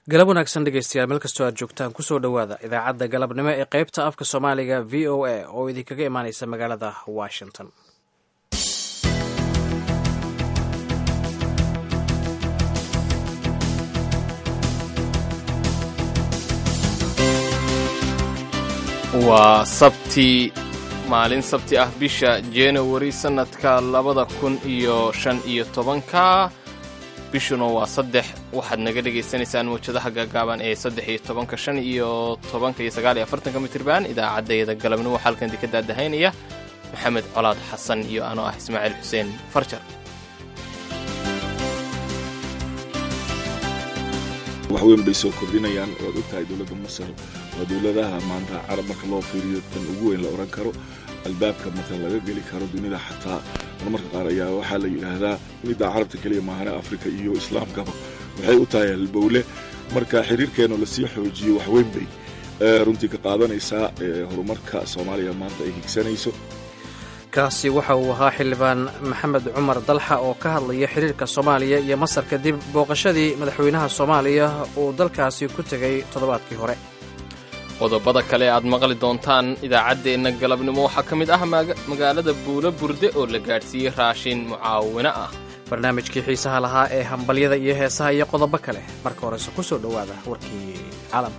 galab wanaagsan dhegeystayaal meel kastoo aad joogtaan kusoo dhowaada idaacadda galabnimo ee qaybta afka soomaaliga v o a oo idinkaga imaaneysa magaalada washington. waa maalin sabti ah bisha January sanadka 2015 bishuna waa 3 waxaad naga dhageysanaysaan muujadaha gaagaaban ee 13 iyo 19 mitirban idaacadeeda galabnimo halkan ka daadahaynaya Maxamed Colaad Xasan iyo anoo ah Ismaaciil Xuseen Farjar. waxweyn bay soo kordhinayaan oo u tahay dawladda Masar oo dawladaha maanta carab marka loo fiiriyo tan ugu weyn la oran karo albaabka marka laga gali karo dunida xataa marka qaar ayaa waxa la yiraahdaa dunida carabta kaliya maahane Afrika iyo Islaamka waxay u tahay albawle marka xiriirkeena la sii xoojiyo waxweyn bay runtii ka qaadanaysaa horumarka Soomaaliya maanta ay higsanayso. kaasi waxa uu ahaa xildhibaan Maxamed Cumar Dalxa oo ka hadlaya xiriirka Soomaaliya iyo Masar kadib booqashadii madaxweynaha Soomaaliya oo dalkaasi ku tagay toddobaadkii hore. qodobada kale aad maqli doontaan idaacadeena galabnimo waxa kamid ah magaalada Buula Burde oo la gaarsiiyay raashin mucaawino ah, barnaamijkii xiisaha lahaa ee hambalyada iyo heesaha iyo qodobo kale. marka hore ku soo dhawaada warkii caalamka.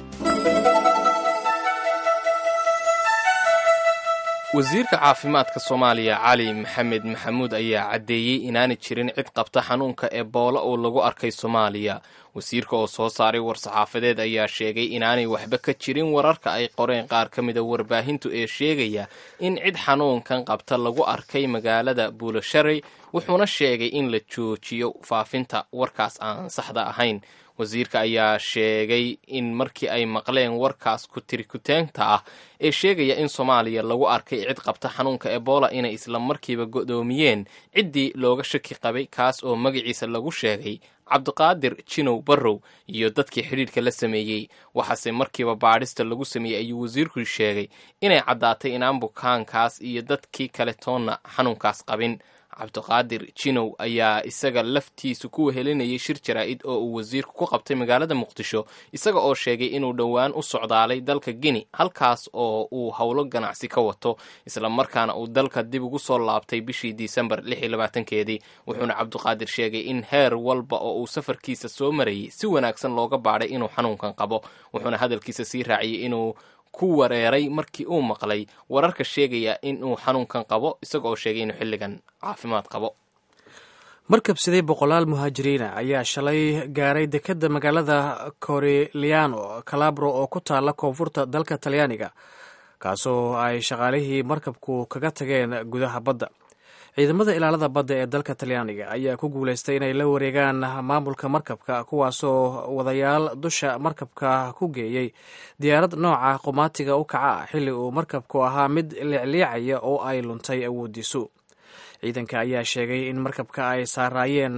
wasiirka caafimaadka Soomaaliya Cali Maxamed Maxamuud ayaa cadeeyay inaanay jirin cid qabta xanuunka Ebola oo lagu arkay Soomaaliya. wasiirka oo soo saaray war-saxaafadeed ayaa sheegay inaanay waxba ka jirin wararka ay qoreen qaar ka mid ah warbaahintu ee sheegaya in cid xanuunkan qabta lagu arkay magaalada Buulashare, wuxuuna sheegay in la joojiyo faafinta warkaas aan saxda ahayn. wasiirka ayaa sheegay in markii ay maqleen warkaas ku-tirikutaanta ah ee sheegaya in Soomaaliya lagu arkay cid qabta xanuunka Ebola inay isla markiiba go'doomiyeen ciddii looga shaki qabay, kaas oo magaciisa lagu sheegay Cabdiqaadir Jinow Barrow iyo dadkii xiriirka la sameeyey. waxaase markiiba baadhista lagu sameeyey ayuu wasiirku sheegay inay caddaatay inaan bukaankaas iyo dadkii kale toonna xanuunkaas qabin. Cabdiqaadir Jinow ayaa isaga laftiisu ku wehelinayay shir jaraa'id oo uu wasiirku ku qabtay magaalada Muqdisho, isaga oo sheegay inuu dhowaan u socdaalay dalka Guinea, halkaas oo uu howlo ganacsi ka wato, isla markaana uu dalka dib ugu soo laabtay bishii Disembar 26-keedii. wuxuuna Cabdiqaadir sheegay in heer walba oo uu safarkiisa soo marayay si wanaagsan looga baadhay inuu xanuunkan qabo. wuxuuna hadalkiisa sii raaciyay inuu ku wareeray markii uu maqlay wararka sheegaya inuu xanuunkan qabo, isaga oo sheegay inuu xilligan caafimaad qabo. markabsiday boqolaal muhaajiriina ayaa shalay gaaray dekedda magaalada Corigliano Calabro oo ku taala koonfurta dalka Talyaaniga, kaasoo ay shaqaalihii markabku kaga tageen gudaha badda. ciidamada ilaalada badda ee dalka Talyaaniga ayaa ku guuleystay inay la wareegaan maamulka markabka, kuwaasoo wadayaal dusha markabka ku geeyey diyaarad nooca qumaatiga u kaca ah xilli uu markabku ahaa mid liicliicaya oo ay luntay awoodiisu. ciidanka ayaa sheegay in markabka ay saaraayeen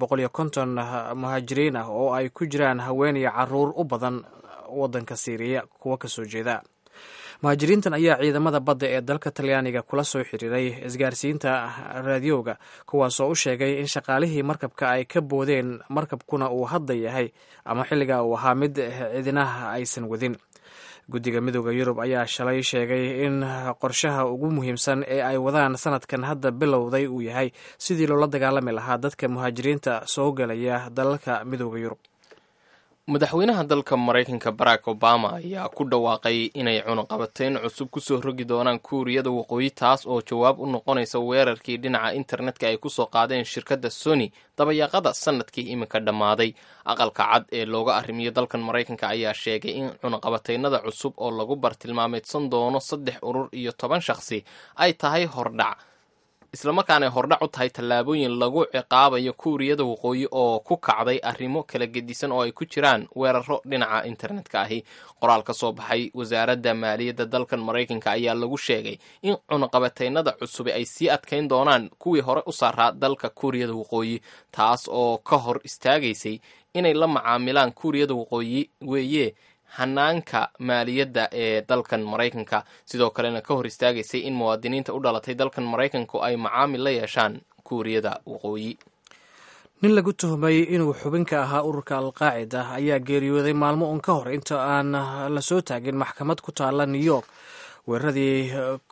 450 muhaajiriin ah oo ay ku jiraan haween iyo caruur u badan waddanka Siiriya kuwa ka soo jeeda. muhaajiriintan ayaa ciidamada badda ee dalka Talyaaniga kula soo xiriiray isgaarsiinta raadiyooga, kuwaasoo u sheegay in shaqaalihii markabka ay ka boodeen markabkuna uu hadda yahay ama xilliga uu ahaa mid cidinaha aysan wadin. guddiga midooda Yurub ayaa shalay sheegay in qorshaha ugu muhiimsan ee ay wadaan sanadkan hadda bilowday uu yahay sidii loola dagaalami lahaa dadka muhaajiriinta soo galaya dalalka midooda Yurub. madaxweynaha dalka Mareykanka Barack Obama ayaa ku dhawaaqay inay cunaqabateyn cusub ku soo rogi doonaan Kuuriyada Waqooyi, taas oo jawaab u noqonaysa weerarkii dhinaca internetka ay ku soo qaadeen shirkadda Sony dabayaaqada sanadkii iminka dhammaaday. aqalka cad ee looga arrimiyo dalkan Mareykanka ayaa sheegay in cunaqabateynada cusub oo lagu bartilmaameedsan doono 3 urur iyo 10 shakhsi ay tahay hordhac, isla markaana hordhac u tahay tallaabooyin lagu ciqaabayo Kuuriyada Waqooyi oo ku kacday arrimo kala gedisan oo ay ku jiraan weeraro dhinaca internetka ahi. qoraal ka soo baxay wasaaradda maaliyadda dalkan Mareykanka ayaa lagu sheegay in cunaqabateynada cusub ay sii adkeyn doonaan kuwii hore u saaraa dalka Kuuriyada Waqooyi, taas oo ka hor istaagaysay inay la macaamilaan Kuuriyada Waqooyi weeye hanaanka maaliyadda ee dalkan Mareykanka, sidoo kalena ka hor istaagaysay in muwaadiniinta u dhalatay dalkan Mareykanku ay macaamil la yeeshaan Kuuriyada Waqooyi. nin lagu tuhmay inuu xubin ka ahaa ururka alqaacida ayaa geeriyooday maalmo un ka hor inta aan la soo taagin maxkamad ku taalla new york weeraradii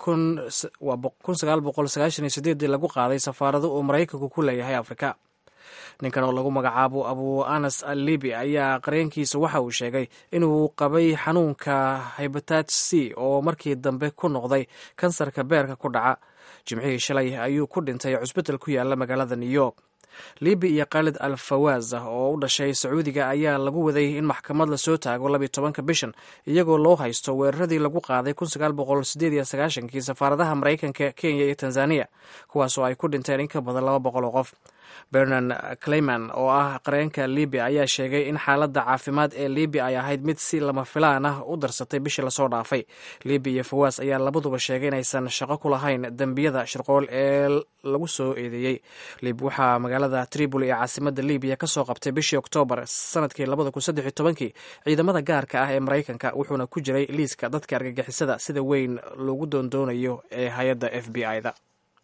lagu qaaday safaarado uu maraykanku ku leeyahay afrika. ninkan oo lagu magacaabo abu anas al libi ayaa qareenkiisa waxa uu sheegay inuu qabay xanuunka hepatitis c oo markii dambe ku noqday kansarka beerka ku dhaca. jimcihii shalay ayuu ku dhintay cusbital ku yaala magaalada new york. libi iyo khaalid al fawaz oo u dhashay sacuudiga ayaa lagu waday in maxkamad la soo taago 12 bishan iyagoo loo haysto weeraradii lagu qaaday 1998kii safaaradaha maraykanka, kenya iyo tanzania, kuwaasoo ay ku dhinteen in ka badan 200 qof. bernan clayman oo ah qareenka libi ayaa sheegay in xaaladda caafimaad ee libi ay ahayd mid si lama filaan ah u darsatay bishii lasoo dhaafay. libi iyo fawaas ayaa labaduba sheegay inaysan shaqo ku lahayn dembiyada shirqool ee lagu soo eedeeyey. libi waxaa magaalada tripoli ee caasimada libiya ka soo qabtay bishii oktoobar sanadkii 2013 ciidamada gaarka ah ee maraykanka, wuxuuna ku jiray liiska dadka argagixisada sida weyn loogu doondoonayo ee hay-adda FBI-da.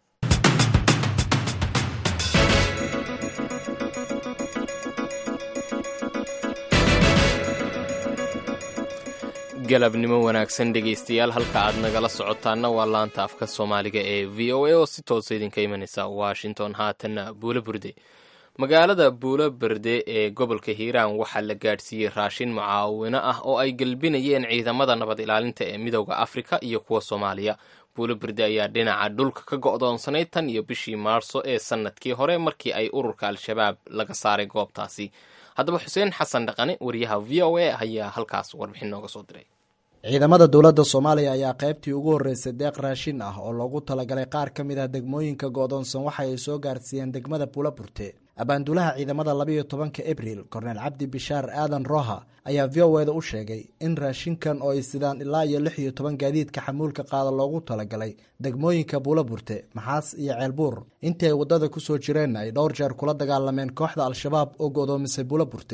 galabnimo wanaagsan dhegaystayaal, halka aad nagala socotaana waa laanta afka soomaaliga ee v o a oo si toosa idinka imanaysa washington. haatanna buulo burde. magaalada buulo burde ee gobolka hiiraan waxaa la gaadhsiiyey raashin mucaawino ah oo ay gelbinayeen ciidamada nabad ilaalinta ee midowda afrika iyo kuwa soomaaliya. buulo burde ayaa dhinaca dhulka ka go'doonsanayd tan iyo bishii maarso ee sanadkii hore markii ay ururka al-shabaab laga saaray goobtaasi. haddaba xuseen xasan dhaqane, wariyaha v o a, ayaa halkaas warbixin nooga soo diray. ciidamada dowladda soomaaliya ayaa qaybtii ugu horreysay deeq raashin ah oo loogu talagalay qaar ka mid ah degmooyinka go'doonsan waxa ay soo gaarsiiyeen degmada buulo burte. abaanduulaha ciidamada 12 abriil korneel cabdi bishaar aadan roha ayaa v o eda u sheegay in raashinkan oo ay sidaan ilaa iyo 16 gaadiidka xamuulka qaada loogu talagalay degmooyinka buulo burte, maxaas iyo ceelbuur intii ay waddada ku soo jireen ay dhowr jeer kula dagaalameen kooxda al-shabaab oo go'doomisay buulo burte.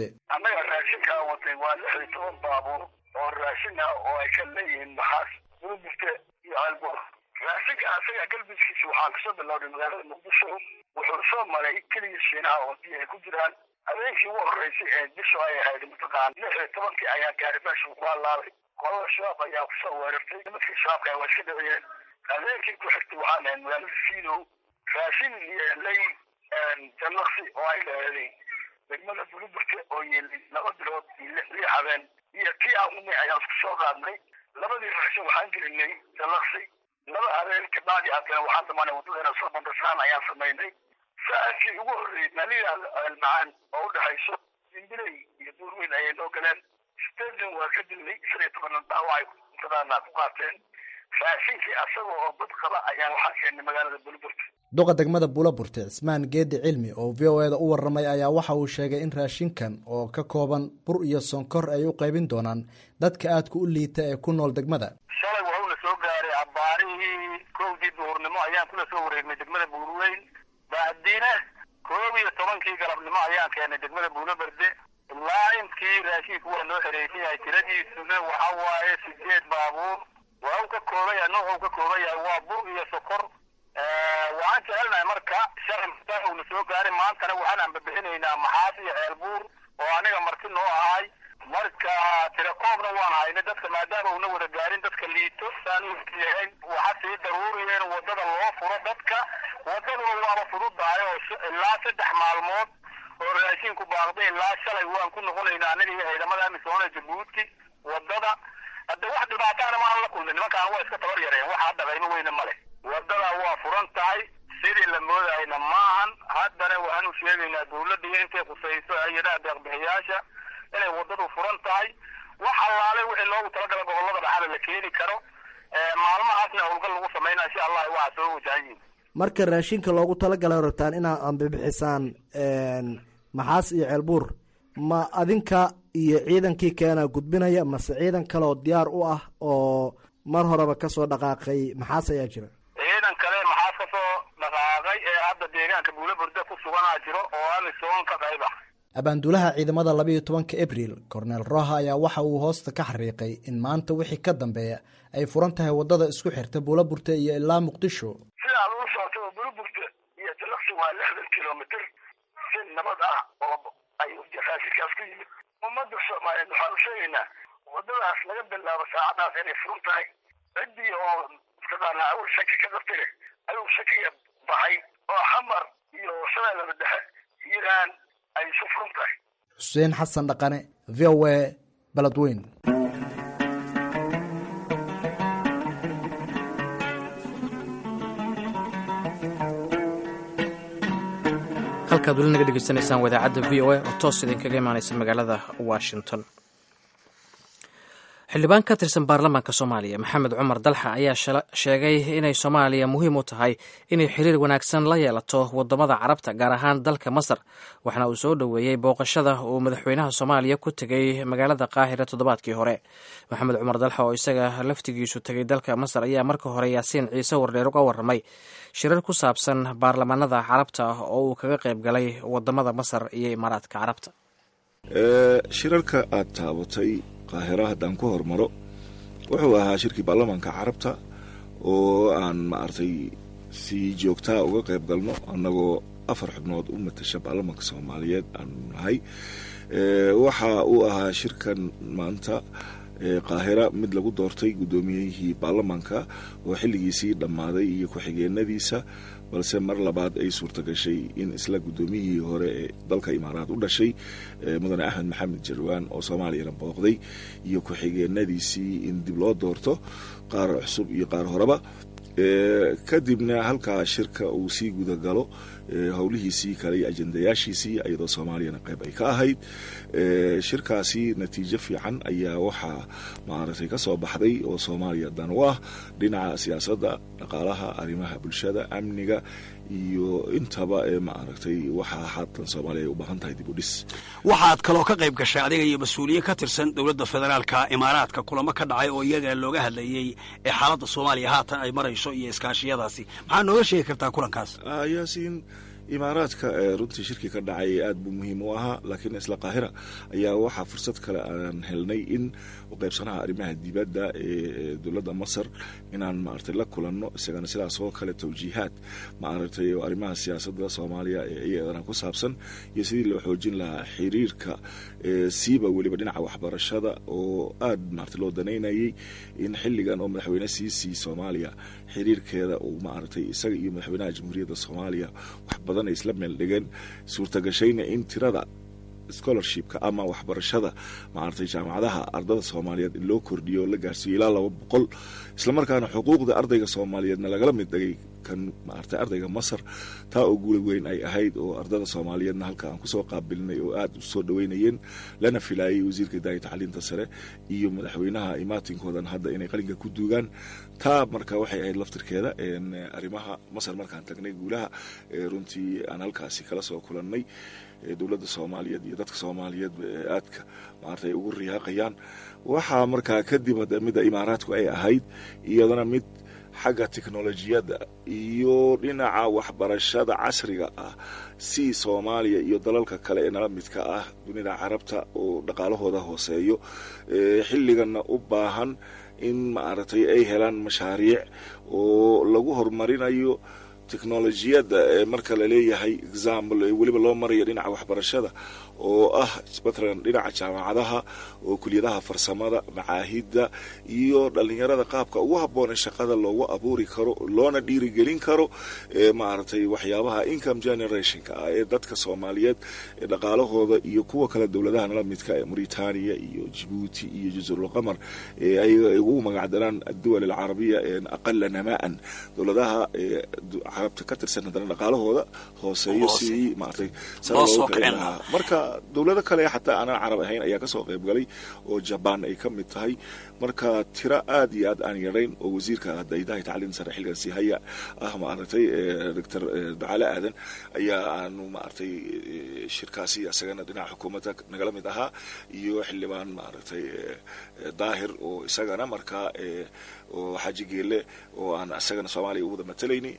oo raashin ah oo ay ka leeyihiin maxaas, buulo burte iyo ceelbuur. raashinka asaga galbiskiisa waxaa kasoo bilowday magaalada muqdisho, wuxuu soo maray keligii shiinaha oo biyo ay ku jiraan. habeenkii ugu horreysay ee bisho ay ahayd mataqaan 16 ayaa gaari meesha ku halaabay. qolada shabaab ayaa kusoo weerartay, nimankii shabaabka waa iska dhaweyeen. habeenkii ku xigtay waxaa lahayd magaalada siidow raashin iyo ley jannaqsi oo ay leeday degmada buulo burte oo yeelay 2 bilood iyo 6 habeen iyo tii aan ayaan isku soo qaadnay. labadii raashin waxaan gelinay jannaqsi 2 habeen kabacdi haddana waxaan damaanay waddada soo bandasaan ayaan samaynay. saakii ugu horreeyay maalida almacaan oo u dhexayso indilay iyo buurweyn ayay noo galeen. stadium waa ka dilnay 15 dhaawacay intadaana ku qaateen. raashinkii asaga oo bad qaba ayaan waxaan keennay magaalada buulo burte. duqa degmada buulo burte cismaan geedi cilmi oo v o eda u warramay ayaa waxa uu sheegay in raashinkan oo ka kooban bur iyo sonkor ay u qaybin doonaan dadka aadka u liita ee ku nool degmada. shalay wuxuuna soo gaaray abbaarihii 1 duhurnimo ayaan kula soo wareegnay degmada buurweyn. bacdiina 11 galabnimo ayaan keenay degmada buulo burde. ilaa intii raashinka waa noo xereeyay yahay tiradiisuna waxa waaye 8 baabuur. waa uu ka kooban yahay, nooc uu ka kooban yahay waa bur iyo sokor. waxaan jecelnahay marka shalay maanta uuna soo gaaray, maantana waxaan anbabixinaynaa maxaas iyo ceelbuur oo aniga marti noo ahay. marka tirakoobna waan haynay dadka maadaama uuna wada gaarin dadka liito saan u yahayn. waxaa sii daruuriyeen waddada loo furo dadka. waddaduna waaba fududahay oo ilaa 3 maalmood oo raashinku baaqday ilaa shalay waan ku noqonaynaa aniga iyo ciidamada amisoona jabuuti waddada. hadda wax dhibaataana maan la kulmin, nimankaan waa iska tabar yareen, wax hadda qaybo weyna ma leh. waddada waa furan tahay sidii la moodayna maahan. haddana waxaan u sheegaynaa dowladda iyo intay khusayso hay-adaha deeqbixiyaasha inay waddadu furan tahay. wax allaale wixii loogu talagalay gobollada dhaxal la keeni karo. maalmahaasna howlgal lagu sameynaa insha allah waxaa soo wajahayiin. marka raashinka loogu talagalay rabtaan inaad anbibixisaan maxaas iyo ceelbuur, ma adinka iyo ciidankii keena gudbinaya mase ciidan kale oo diyaar u ah oo mar horeba kasoo dhaqaaqay maxaas ayaa jira? ciidan kale maxaas kasoo dhaqaaqay ee hadda deegaanka buulo burde ku suganaa jiro oo amisoon ka qayb ah. abaanduulaha ciidamada 12 abriil korneel roha ayaa waxa uu hoosta ka xariiqay in maanta wixii ka dambeeya ay furan tahay waddada isku xirta buulo burte iyo ilaa muqdisho. sida aad u socoto buulo burte iyo jallaqsi waa 60 kilomitir. si nabad ah oo ay raashinkaas ku yimid ummadda soomaaliyeed waxaan u sheegaynaa waddadaas laga bilaabo saacadaas inay furan tahay ciddii oo mataqaanaa awal shaki ka qabtay ayuu shakiga baxay oo xamar iyo shabeellada dhexe hiiraan ay isu furan tahay. xuseen xasan dhaqane, v o a, beledweyn. halkaad weli naga dhegeysanaysaan wadaacadda v o a oo toos idinkaga imaanaysa magaalada washington. xildhibaan ka tirsan baarlamaanka soomaaliya maxamed cumar dalxa ayaa sheegay inay soomaaliya muhiim u tahay inay xiriir wanaagsan la yeelato wadamada carabta gaar ahaan dalka masar, waxaana uu soo dhoweeyey booqashada uu madaxweynaha soomaaliya ku tegey magaalada qaahira toddobaadkii hore. maxamed cumar dalxa oo isaga laftigiisu tegey dalka masar ayaa marka hore yaasiin ciise wardheer uga warramay shirar ku saabsan baarlamaanada carabta oo uu kaga qayb galay wadamada masar iyo imaaraadka carabta. shirarka aad taabatay qaahira haddaan ku hormaro wuxuu ahaa shirkii baarlamaanka carabta oo aan maaragtay si joogtaa uga qayb galno annagoo 4 xubnood u matasha baarlamaanka soomaaliyeed aan nahay. waxa uu ahaa shirkan maanta qaahira mid lagu doortay guddoomiyihii baarlamaanka oo xilligiisii dhammaaday iyo ku-xigeenadiisa, balse mar labaad ay suurta gashay in isla guddoomiyihii hore ee dalka imaaraad u dhashay mudane axmed maxamed jarwaan oo soomaaliyana booqday iyo ku-xigeenadiisii in dib loo doorto, qaar cusub iyo qaar horeba. kadibna halkaa shirka uu sii gudagalo howlihiisii kale iyo ajendayaashiisii iyadoo soomaaliyana qayb ay ka ahayd. shirkaasi natiijo fiican ayaa waxaa maaragtay ka soo baxday oo soomaaliya dan u ah dhinaca siyaasadda, dhaqaalaha, arrimaha bulshada, amniga iyo intaba maaragtay waxaa haatan soomaaliya ay u baahan tahay dib u dhis. waxaad kaloo ka qayb gashay adiga iyo mas-uuliyiin ka tirsan dowladda federaalka imaaraadka kulamo ka dhacay oo iyaga looga hadlayey ee xaaladda soomaaliya haatan ay marayso iyo iskaashiyadaasi. maxaa nooga sheegi kartaa kulankaas? yaasiin, imaaraadka runtii shirkii ka dhacay aad buu muhiim u ahaa, laakiin isla qaahira ayaa waxaa fursad kale aan helnay in uqaybsanaha arrimaha dibadda ee dowladda masar inaan maaragtay la kulanno, isagana sidaas oo kale tawjiihaad maaragtay oo arrimaha siyaasadda soomaaliya ee iyadana ku saabsan iyo sidii loo xoojin lahaa xiriirka siiba weliba dhinaca waxbarashada oo aad maaragtay loo danaynayay in xilligan oo madaxweyne siisii soomaaliya xiriirkeeda uu maaragtay isaga iyo madaxweynaha jamhuuriyadda soomaaliya wax badan ay isla meel dhigeen, suurtagashayna in tirada scholarshipka ama waxbarashada maaragtay jaamacadaha ardada soomaaliyeed in loo kordhiyo oo la gaarsiiyo ilaa 200, islamarkaana xuquuqda ardayga soomaaliyeedna lagala mid dhigay kan maaragtay ardayga masar. taa oo guul weyn ay ahayd oo ardada soomaaliyeedna halka aan kusoo qaabilnay oo aad u soo dhaweynayeen, lana filaayay wasiirka hidaaya tacliinta sare iyo madaxweynaha imaatinkoodan hadda inay qalinka ku duugaan. taa marka waxay ahayd laftirkeeda arrimaha masar markaan tagnay guulaha runtii aan halkaasi kala soo kulannay dowladda soomaaliyeed iyo dadka soomaaliyeed aadka maaragtay ugu riyaaqayaan. waxaa markaa kadib midda imaaraadku ay ahayd iyadana mid xagga teknolojiyadda iyo dhinaca waxbarashada casriga ah si soomaaliya iyo dalalka kale ee nala midka ah dunida carabta oo dhaqaalahooda hooseeyo xilligana u baahan in maaragtay ay helaan mashaariic oo lagu horumarinayo teknolojiyadda marka la leeyahay example weliba loo marayo dhinaca waxbarashada oo ah mathalan dhinaca jaamacadaha oo kuliyadaha farsamada, macaahidda iyo dhalinyarada qaabka ugu habboon ee shaqada loogu abuuri karo loona dhiirigelin karo maaragtay waxyaabaha income generationka ah ee dadka soomaaliyeed dhaqaalahooda iyo kuwa kale dowladaha nala midka ee Mauritania iyo Djibouti iyo Jazirul Qamar ay ugu magacdaraan ad-duwal al-arabiya aqalla namaan, dowladaha carabta ka tirsan haddana dhaqaalahooda hooseeyo si maaragtay marka dowlado kale xataa aanan carab ahayn ayaa kasoo qayb galay oo Japan ay ka mid tahay. marka tira aad iyo aad aan yarayn oo wasiirka hidaaya tacliinta sare xilligan si haya maaragtay Dr. Ducaale Aadan ayaa aanu maaragtay shirkaasi asagana dhinaca xukuumadda nagala mid ahaa iyo xildhibaan maaragtay daahir oo isagana markaa oo xaaji geelle oo aan asagana Soomaaliya ugu matalayni iyo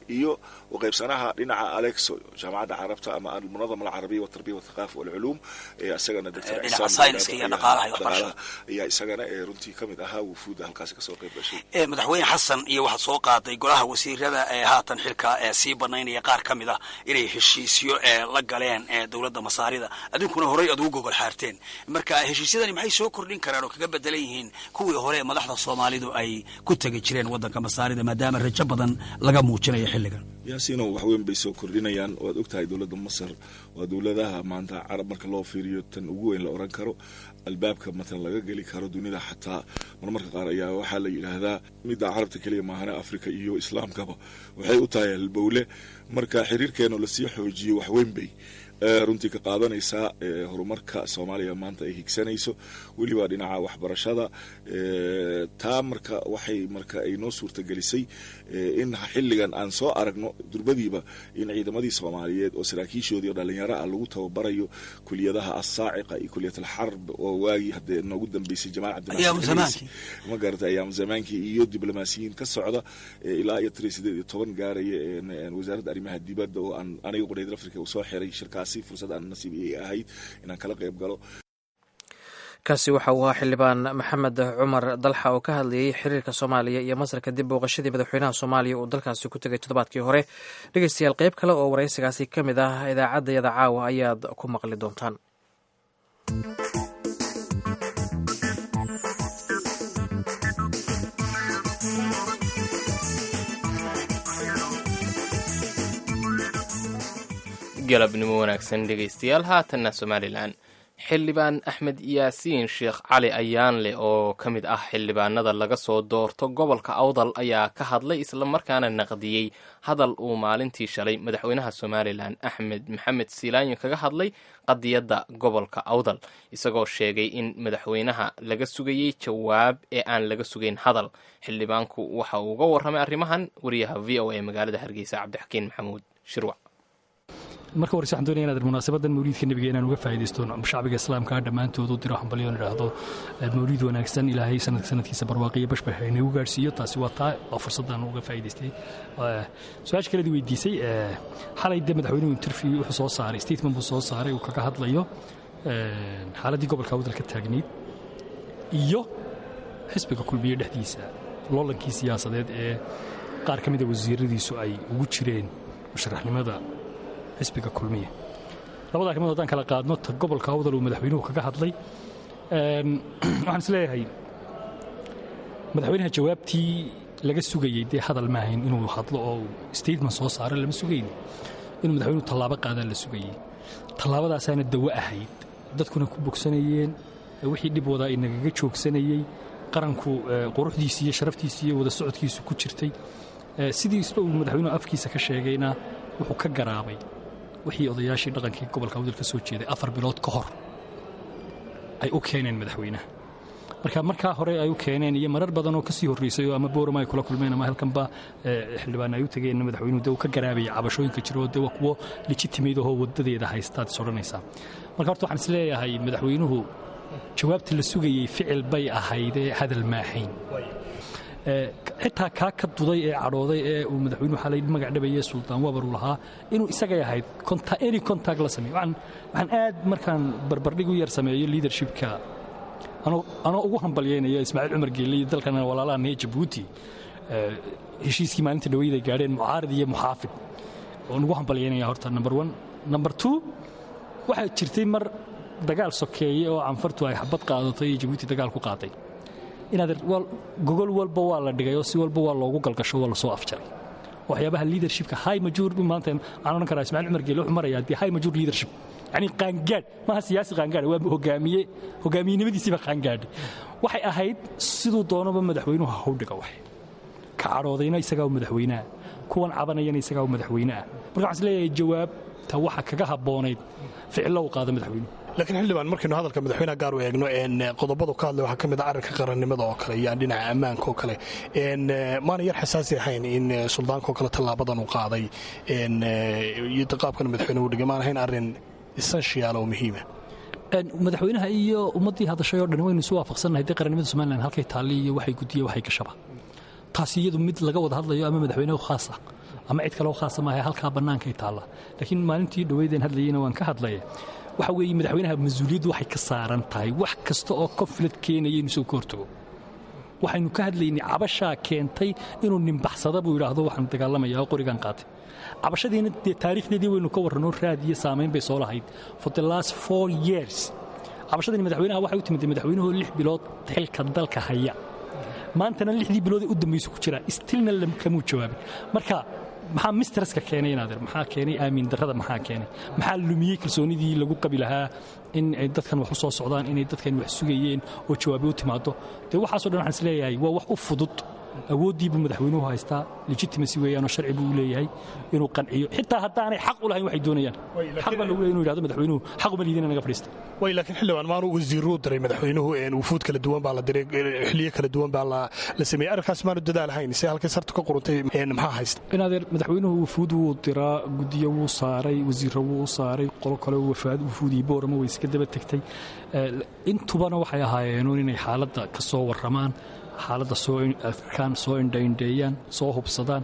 وقيبسناها dhinaca Alexo jaamacadda carabta ama al-munazama al-arabiya wa tarbiya wa thaqaafa wal ulum isagana Dr. dhinaca sayniska iyo dhaqaalaha ayaa isagana runtii kamid ahaa wufuud halkaas ka soo qayb gashay madaxweyne xasan iyo waxa soo qaaday golaha wasiirada haatan xilka sii banaynaya qaar kamid ah inay heshiisyo la galeen dawladda masaarida adinkuna horay aad ugu gogol xaarteen marka heshiisyadani maxay soo kordhin karaan oo kaga bedelan yihiin kuwii hore madaxda Soomaalidu ay ku tagi jireen wadanka masaarida maadaama rajo badan laga muujinayo xilligan yaasiino wax weyn bay soo kordhinayaan oo aad ogtahay dawladda Masar waa dawladaha maanta carab marka loo fiiriyo tan ugu weyn la oran karo albaabka مثلا laga gali karo dunida xataa marmarka qaar ayaa waxa la yiraahdaa midda carabta kaliya maahana Afrika iyo Islaamkaba waxay u tahay halbowle marka xiriirkeenu la sii xoojiyo wax weyn bay runtii ka qaadanaysa horumarka Soomaaliya maanta ay higsanayso waliba dhinaca waxbarashada taa waxay ay noo suurta gelisay in xilligan aan soo aragno durbadiiba in ciidamadii Soomaaliyeed oo saraakiishoodii dhalinyaro ah lagu tababarayo kuliyadaha as-saa'iqa iyo kuliyada al-harb oo waagi hadda noogu dambeysay jamacadda ma garatay ayam zamaankii iyo diblomaasiyiin ka socda ilaa 13 gaaraya wasaaradda arrimaha dibadda oo aan aniga qodayda Afrika u soo xiray shirkaasi fursad aan nasiib ahayd inaan kala qayb galo kaasi waxa uu ahaa xildhibaan maxamed cumar dalxa oo ka hadlayay xiriirka Soomaaliya iyo Masar kadib booqashadii madaxweynaha Soomaaliya uu dalkaasi ku tagay toddobaadkii hore dhageystayaal qayb kale oo wareysigaasi ka mid ah idaacadda caawa ayaad ku maqli doontaan galabnimo wanaagsan dhegaystayaal haatanna Somaliland xildhibaan Axmed Yaasiin Sheekh Cali Ayaanle oo ka mid ah xildhibaanada laga soo doorto gobolka Awdal ayaa ka hadlay isla markaana naqdiyey hadal uu maalintii shalay madaxweynaha Somaliland Axmed Maxamed Siilaanyo kaga hadlay qadiyadda gobolka Awdal isagoo sheegay in madaxweynaha laga sugayay jawaab ee aan laga sugayn hadal xildhibaanku waxa uu uga warramay arrimahan wariyaha VOA magaalada Hargeysa Cabdixakiin Maxamuud Shirwac marka hore waxaan doonayaa inaad munaasabadan mawliidka nabiga inaan uga faa'iideysto shacbiga islaamka dhammaantood u diro hambalyo yiraahdo mawliid wanaagsan ilaahay sanadkiisa barwaaqiyo bashbax inuu gaarsiiyo taasi waa taa fursadan uga faa'iideystay su'aasha kale weydiisay xalay madaxweynuhu interview wuxuu soo saaray statement buu soo saaray uu kaga hadlayo xaaladii gobolka Awdal ka taagneed iyo xisbiga kulmiye dhexdiisa loolankii siyaasadeed ee qaar kamid ah wasiiradiisu ay ugu jireen musharaxnimada xisbiga kulmiye labada arrimood hadaan kala qaadno gobolka Awdal uu madaxweynuhu kaga hadlay waxaan isleeyahay madaxweynaha jawaabtii laga sugayay hadal ma ahayn inuu hadlo oo statement soo saaro lama sugayn inuu madaxweynuhu tallaabo qaadaan la sugayay tallaabadaasana dawo ahayd dadkuna ku bogsanayeen wixii dib wada inaga joogsanayay qaranku quruxdiisa iyo sharaftiisa iyo wada socodkiisa ku jirtay sidii uu madaxweynuhu afkiisa ka sheegayna wuxuu ka garaabay wixii odayaashii dhaqankii gobolka Awdal ka soo jeeday 4 bilood ka hor ay u keeneen madaxweynaha marka hore ay u keeneen iyo marar badan oo ka sii horeysay ama boorama ay kula kulmeen ama halkanba xildhibaan ay u tageen madaxweynuhu uu ka garaabay cabashooyinka jiro oo kuwa legitimate oo wadadeeda haystaad soranaysa marka horta waxaan isleeyahay madaxweynuhu jawaabta la sugayay ficil bay ahayd hadal ma ahayn xitaa ka duday ee cadhooday ee uu madaxweynuhu xalay magac dhabayay sultaan wabar uu lahaa inuu isaga yahay contact la sameeyo waxaan aad markaan barbardhig u yar sameeyo leadershipka anoo ugu hambalyeynaya Ismaaciil Cumar Geeley dalkana walaalaha Djibouti heshiiskii maalinta dhaweyday gaadheen mucaarid iyo muxaafid oo ugu hambalyeynaya horta number 1 number 2 waxa jirtay mar dagaal sokeeye oo anfartu ay xabad qaadatay Djibouti dagaal ku qaaday inaad gogol walba waa la dhigay oo si walba waa loogu galgasho waa la soo afjaray waxyaabaha leadershipka high major maanta aan oran karaa Ismaaciil Cumar Geeley wuxuu marayaa high major leadership yani qaangaad ma siyaasi qaangaad waa hogaamiyenimadiisa qaangaad waxay ahayd sidoo doonaba madaxweynuhu ha u dhigo wax ka caroodayna isaga madaxweynaha kuwan cabanayana isaga madaxweynaha marka waxaan leeyahay jawaab ta waxa kaga haboonayd ficil uu qaado madaxweynuhu laakiin xildhibaan markaynu hadalka madaxweynaha gaar u eegno qodobadu ka hadlay waxaa ka mid ah arrinka qarannimada oo kale iyo dhinaca ammaanka oo kale maana yar xasaasi ahayn in suldaanka oo kale tallaabadan uu qaaday iyo qaabkan madaxweynuhu dhigay maan ahayn arrin essential oo muhiima madaxweynaha iyo ummadii hadashay oo dhan waynu isu waafaqsanahay qarannimada Soomaaliland halkay taali iyo waxay gudiyay waxay gashaba taasi iyadu mid laga wada hadlayo ama madaxweynaha khaas ah ama cid kaloo khaasa maaha halkaa bannaankay taalla laakiin maalintii dhoweydeen hadlayeyna waan ka hadlaya waxa weeye madaxweynaha mas-uuliyaddu waxay ka saaran tahay wax kasta oo conflict keenaya inuu soo ka hortago waxaynu ka hadlaynay cabashaa keentay inuu nimbaxsada buu yidhaahdo waxaan dagaalamayaa oo qorigan qaatay cabashadiina dee taariikhdeedii waynu ka warranoo raad iyo saamayn bay soo lahayd for the last 4 years cabashadani madaxweynaha waxay u timidday madaxweynuhu 6 bilood xilka dalka haya maantana 6dii bilood ee u dambaysa ku jira stilna kamuu jawaabin marka maxaa mistraska keenay inaadeer maxaa keenay aamin darrada maxaa keenay maxaa lumiyey kalsoonidii lagu qabi lahaa in ay dadkan wax u soo socdaan inay dadkan wax sugayeen oo jawaabi u timaado dee waxaasoo dhan waxaan is leeyahay waa wax u fudud awooddii buu madaxweynuhu haystaa legitimacy weeyaanoo sharci buu u leeyahay inuu qanciyo xitaa haddaanay xaq u lahayn waxay doonayaan xaq baa lagu leeyahay inuu yidhahdo madaxweynuhu xaq uma liidina naga fadhiista way laakiin xildhibaan maanu wasiiruu diray madaxweynuhu wufuud kala duwan baa la diray xilliyo kala duwan baa la sameeyey arrinkaas maanu dadaal hayn si halkay sartu ka quruntay maxaa haysta inaadeer madaxweynuhu wufuud wuu diraa guddiyo wuu saaray wasiirro wuu u saaray qolo kale wufuudii boorama way iska daba tegtay intubana waxay ahaayeenuun inay xaaladda ka soo warramaan xaaladda soo arkaan soo indhaindheeyaan soo hubsadaan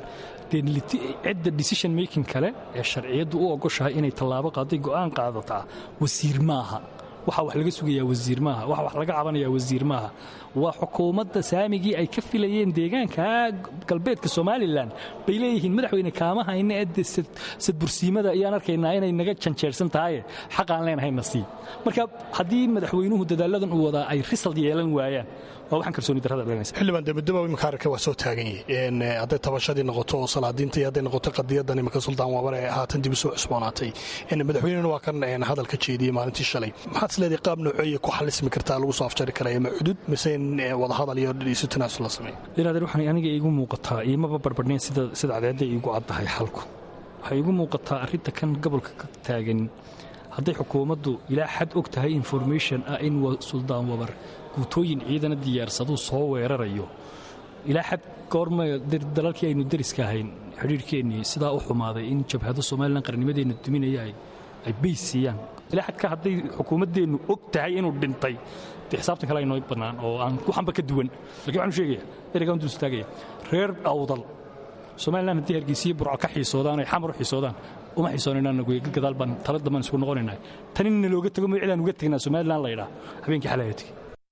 cidda decision making kale ee sharciyaddu u ogoshahay inay tallaabo qaaday go'aan qaadataa wasiir maaha waxaa wax laga sugayaa wasiir maaha waxa wax laga cabanayaa wasiir maaha waa xukuumadda saamigii ay ka filayeen deegaanka galbeedka somalilan bay leeyihiin madaxweyne kaama hayna ee sadbursiimada ayaan arkaynaa inay naga janjeersan tahaye xaq aan leenahay nasiib marka haddii madaxweynuhu dadaaladan uu wadaa ay risald yeelan waayaan waa waxaan kalsooni darrada dhalanaysa xildhibaan debadaba imika arrinka waa soo taagan yihiin hadday tabashadii noqoto oo salaadiinta iyo hadday noqoto qadiyadan imika suldaan waabare ee haatan dib u soo cusboonaatay madaxweynena waa kan hadal ka jeediyey maalintii shalay maxaad isleedahay qaab nooceeya ku xalismi kartaa lagu soo afjari karaya ma cudud mise wadahadal iyo isu tanaasul la sameeyo ilaadeer waxaan aniga iigu muuqataa iimaba barbadhnayn sida cadceedda iigu caddahay xalku waxay iigu muuqataa arrinta kan gobolka ka taagan hadday xukuumaddu ilaa xad og tahay information ah in suldaan wabar guutooyin ciidana diyaarsaduu soo weerarayo ilaa xad goorma dalalkii aynu dariska ahayn xidhiirhkeennii sidaa u xumaaday in jabhado somalilan qarnimadeenna duminaya ay bays siiyaan ilaa xadka hadday xukuumaddeennu og tahay inuu dhintay dee xisaabtan kale aynoo bannaan oo aan waxanba ka duwan lakin waxaanu sheegaya ereygaan dul istaagaya reer awdal somalilan haddii hargeysiyo burco ka xiisoodaan ay xamar u xiisoodaan uma xiisoonaynaanagadaal baan tala dambaan isugu noqonaynaa tanina looga tago cidaan uga tegnaa somalilan laydhaa habeenkii xalaayatay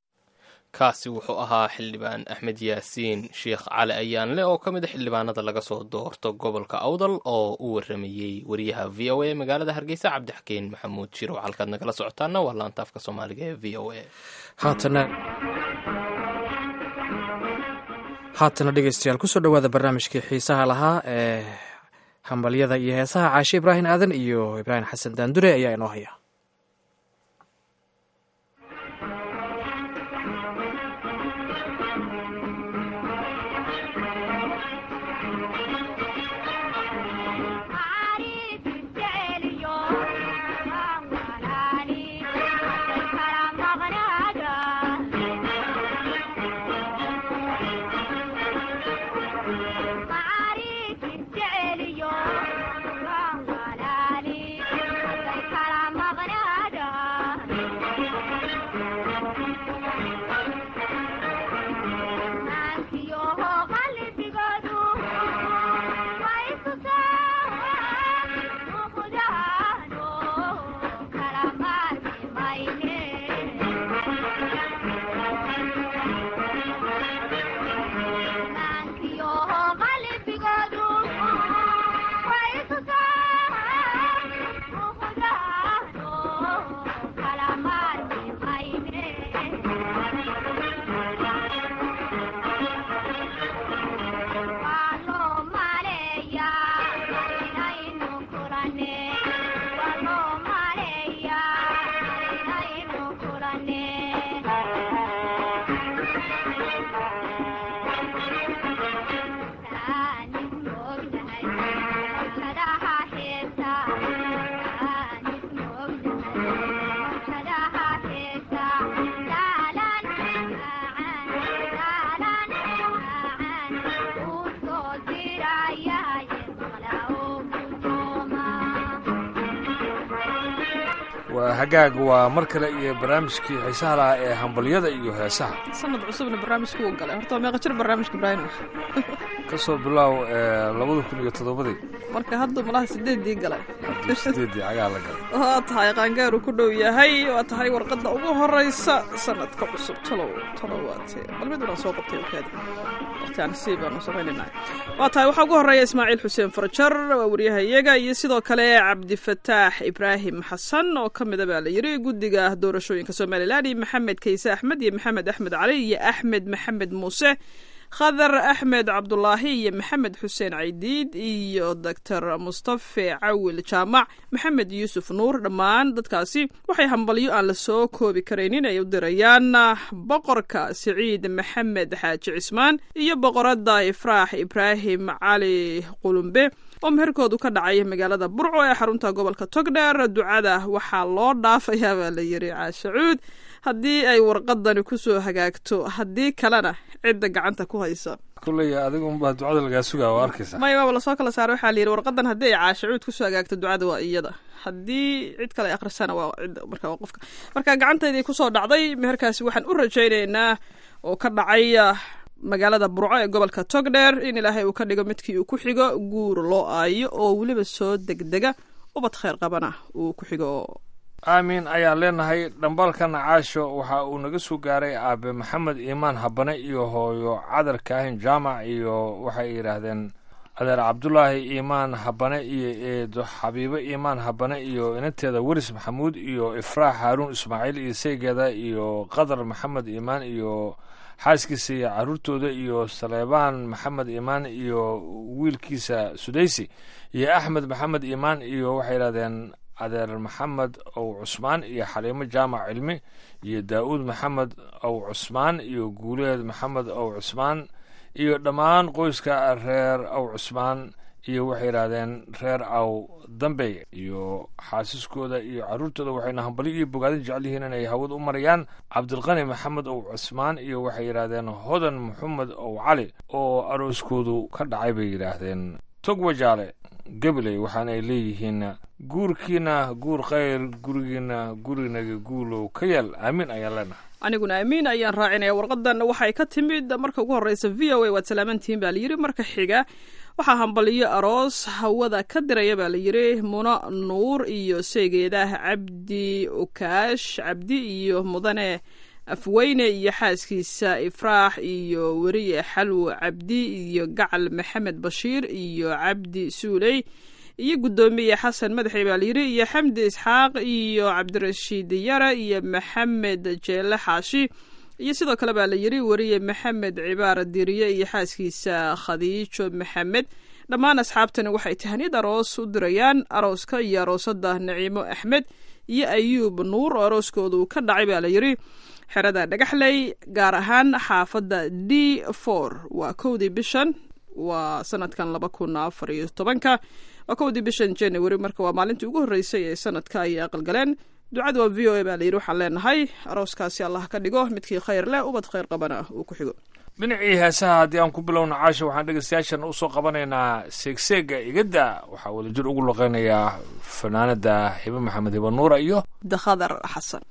kaasi wuxuu ahaa xildhibaan axmed yaasiin sheekh cali ayaanle oo ka mid a xildhibaanada laga soo doorto gobolka awdal oo u waramayey wariyaha v o a magaalada hargeysa cabdixakiin maxamuud shirow halkaad nagala socotaana waa laanta afka soomaaliga ee v o a haatana dhegeystayaal kusoo dhowaada barnaamijkii xiisaha lahaa ee hambalyada iyo heesaha caashe ibraahim aadan iyo ibraahim xasan daandure ayaa inoo haya hagaag waa mar kale iyo barnaamijkii xiisaha lahaa ee hambalyada iyo heesaha sanad cusubna barnaamijku u galay horta meeqa jir barnaamijka ibraahim ka soo bilaaw 2007 marka hadda malaha 8 galay 8 cagaa la galay waa tahay qaangaaru ku dhow yahay waa tahay warqadda ugu horeysa sanadka cusub talowaatee bal mid waan soo qabtay wakaad waqtigaan si baan u sameynaa waa tahay waxa ugu horeeya Ismaaciil Xuseen Farjar waa wariyahayaga iyo sidoo kale Cabdi Fataax Ibraahim Xasan oo kamid ah la yiri guddiga doorashooyinka Soomaaliland Maxamed Kaysa Axmed iyo Maxamed Axmed Cali iyo Axmed Maxamed Muuse khadar Axmed Cabdullaahi iyo Maxamed Xuseen Caydiid iyo Dr. Mustafa Cawil Jaamac Maxamed Yuusuf Nuur dhammaan dadkaasi waxay hambalyo aan la soo koobi karaynin ay u dirayaan boqorka Saciid Maxamed Xaaji Cismaan iyo boqorada Ifraax Ibraahim Cali Qulumbe oo meherkoodu ka dhacay magaalada Burco ee xarunta gobolka Togdheer ducada waxaa loo dhaafayaa baa la yiri Caashacuud haddii ay warqadani ku soo hagaagto haddii kalena cidda gacanta ku haysa kullay adigu baa ducada laga sugaa oo arkaysa ma la soo kala saaray waxaa la yiri warqadan haddii ay Caashacuud ku soo hagaagto ducada waa iyada haddii cid kale akhrisana waa cid marka qofka marka gacanteedii ku soo dhacday meherkaasi waxaan u rajaynaynaa oo ka dhacay magaalada Burco ee gobolka Togdheer in Ilaahay uu ka dhigo midkii uu ku xigo guur loo aayo oo waliba soo degdega ubad khayr qabana uu ku xigo aamin ayaa leenahay dhambalkan Caasho waxa uu naga soo gaaray aabe Maxamed Iimaan Habane iyo hooyo Cadar Kaahin Jaamac iyo waxay yiraahdeen adeer Cabdullaahi Iimaan Habane iyo eedo Xabiibo Iimaan Habane iyo inanteeda Waris Maxamuud iyo Ifraax Haruun Ismaaciil iyo Saygeeda iyo Qadar Maxamed Iimaan iyo xaaskiisa iyo caruurtooda iyo Saleebaan Maxamed Iimaan iyo wiilkiisa Sudaysi iyo Axmed Maxamed Iimaan iyo waxay yiraahdeen adeer Maxamed Ow Cusmaan iyo Xaliimo Jaamac Cilmi iyo Daawud Maxamed Ow Cusmaan iyo Guuleed Maxamed Ow Cusmaan iyo dhammaan qoyska reer Ow Cusmaan iyo waxay yiraahdeen reer Aw Dambey iyo xaasiskooda iyo caruurtooda waxayna hambali iyo bogaadin jecel yihiin inay hawada u marayaan Cabdulqani Maxamed Ow Cusmaan iyo waxay yiraahdeen Hodan Maxamed Ow Cali oo arooskoodu ka dhacay bay yiraahdeen Togwajaale gabalay waxaana ay leeyihiin guurkiina guur khayr gurigiina gurinaga guulow ka yeel aamin ayaan leenahay aniguna aamin ayaan raacinaya warqadan waxay ka timid marka ugu horeysa VOA waad salaamantihiin baa la yiri marka xiga waxaa hambaliyo aroos hawada ka diraya baa la yiri Muna Nuur iyo Saygeedah Cabdi Ukaash Cabdi iyo Mudane Afweyne iyo xaaskiisa Ifraax iyo wariye Xalwo Cabdi iyo Gacal Maxamed Bashiir iyo Cabdi Suuley iyo gudoomiye Xasan Madaxi baa la yiri iyo Xamdi Isxaaq iyo Cabdirashiid Yara iyo Maxamed Jeelle Xaashi iyo sidoo kale baa la yiri wariye Maxamed Cibaar Diriye iyo xaaskiisa Khadiijo Maxamed dhammaan asxaabtani waxay tahniyad aroos u dirayaan arooska iyo aroosada Naciimo Axmed iyo Ayuub Nuur oo arooskoodu ka dhacay baa la yiri xerada Dhagaxley gaar ahaan xaafadda D4 waa 2 bishan waa sanadkan 2014 waa 2 bishan January marka waa maalintii ugu horeysay ee sanadka ay aqalgaleen ducada waa VOA baa la yiri waxaan leenahay arooskaasi Allah ka dhigo midkii khayr leh ubad khayr qabana uu ku xigo dhinacii heesaha haddii aan ku bilowno Caasho waxaan dhegeystayaashan u soo qabanaynaa seegseega igada waxaa wadajir ugu loqeynayaa fanaanada Hiba Maxamed Hiba Nuur iyo Khadar Xasan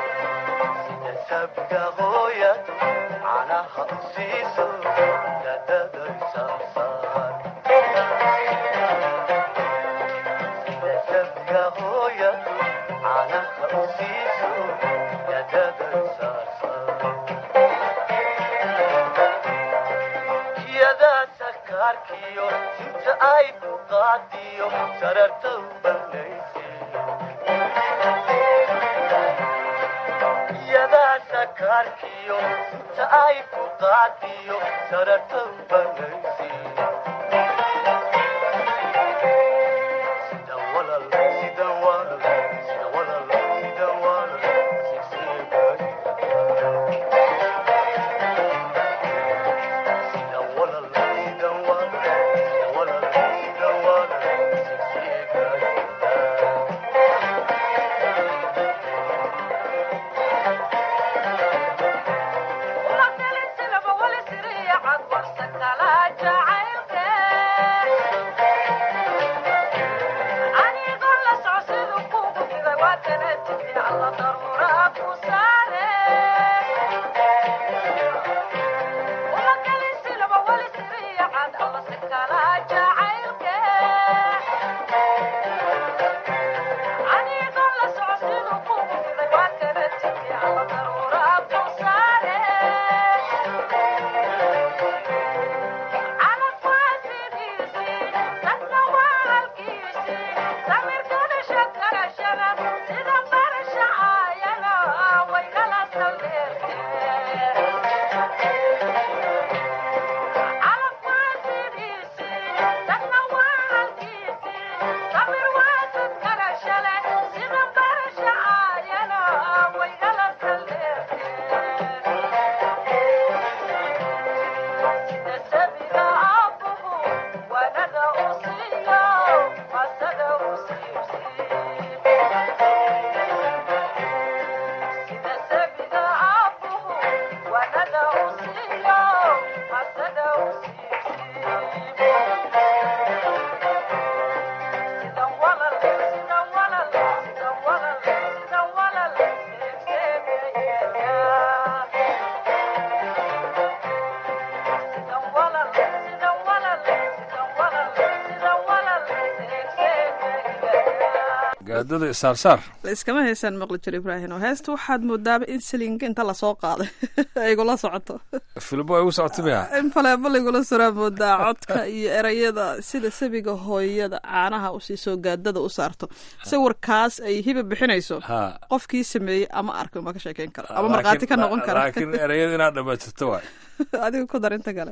Ana ha siso gaadada isaarsaar iskama heesaan maqli jiro Ibrahim oo heesta waxaad moodaaba in silinka inta la soo qaaday ay gula socoto filbo ay u socotiyaa in faleebo gula soo moodaa codka iyo erayada sida sabiga hooyada caanaha u sii soo gaadada u saarto sawirkaas ay hiba bixinayso qofkii sameeyay ama arkay ma ka sheekeyn karo ama marqaati ka noqon karo laakiin erayada inaad dhamaysato waay adiga ku darinta kale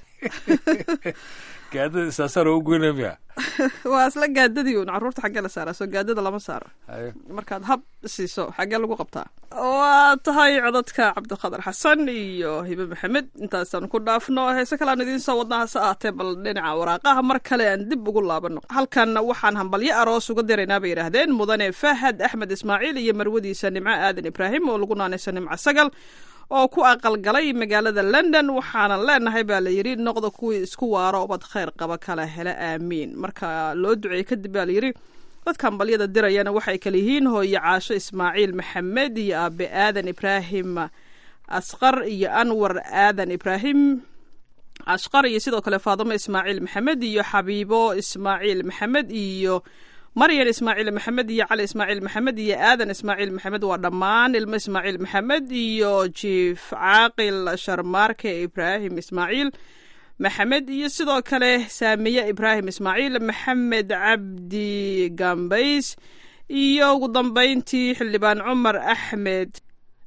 gaadada isaarsaar oo goynamaya waa isla gaadadii uun carruurta xaggee la saaraa soo gaadada lama saaro markaad hab siiso xaggee lagu qabtaa waa tahay codadka cabdiqadar xasan iyo hibe maxamed intaasaan ku dhaafno heese kalean idiin soo wadnaa hase aatee bal dhinaca waraaqaha mar kale aan dib ugu laabano halkan waxaan hambalyo aroos uga diraynaa bay yidhaahdeen mudane fahad axmed ismaaciil iyo marwadiisa nimco aadan ibraahim oo lagu naanaysa nimco sagal oo ku aqalgalay magaalada London waxaana leenahay baa la yiri noqdo kuwii isku waaro ubad khayr qaba kala hela aamiin marka loo duceeyay kadib baa la yiri dadkan balyada dirayana waxay kala yihiin hooyo Caasho Ismaaciil Maxamed iyo aabe Aadan Ibraahim Asqar iyo Anwar Aadan Ibraahim Asqar iyo sidoo kale Faadimo Ismaaciil Maxamed iyo Xabiibo Ismaaciil Maxamed iyo مريم إسماعيل محمد يا علي إسماعيل محمد يا آذن إسماعيل محمد ودمان الم إسماعيل محمد يا جيف عاقل شرمارك إبراهيم إسماعيل محمد يسدو كله سامية إبراهيم إسماعيل محمد عبدي جامبيس يا قدام بنتي حلبان عمر أحمد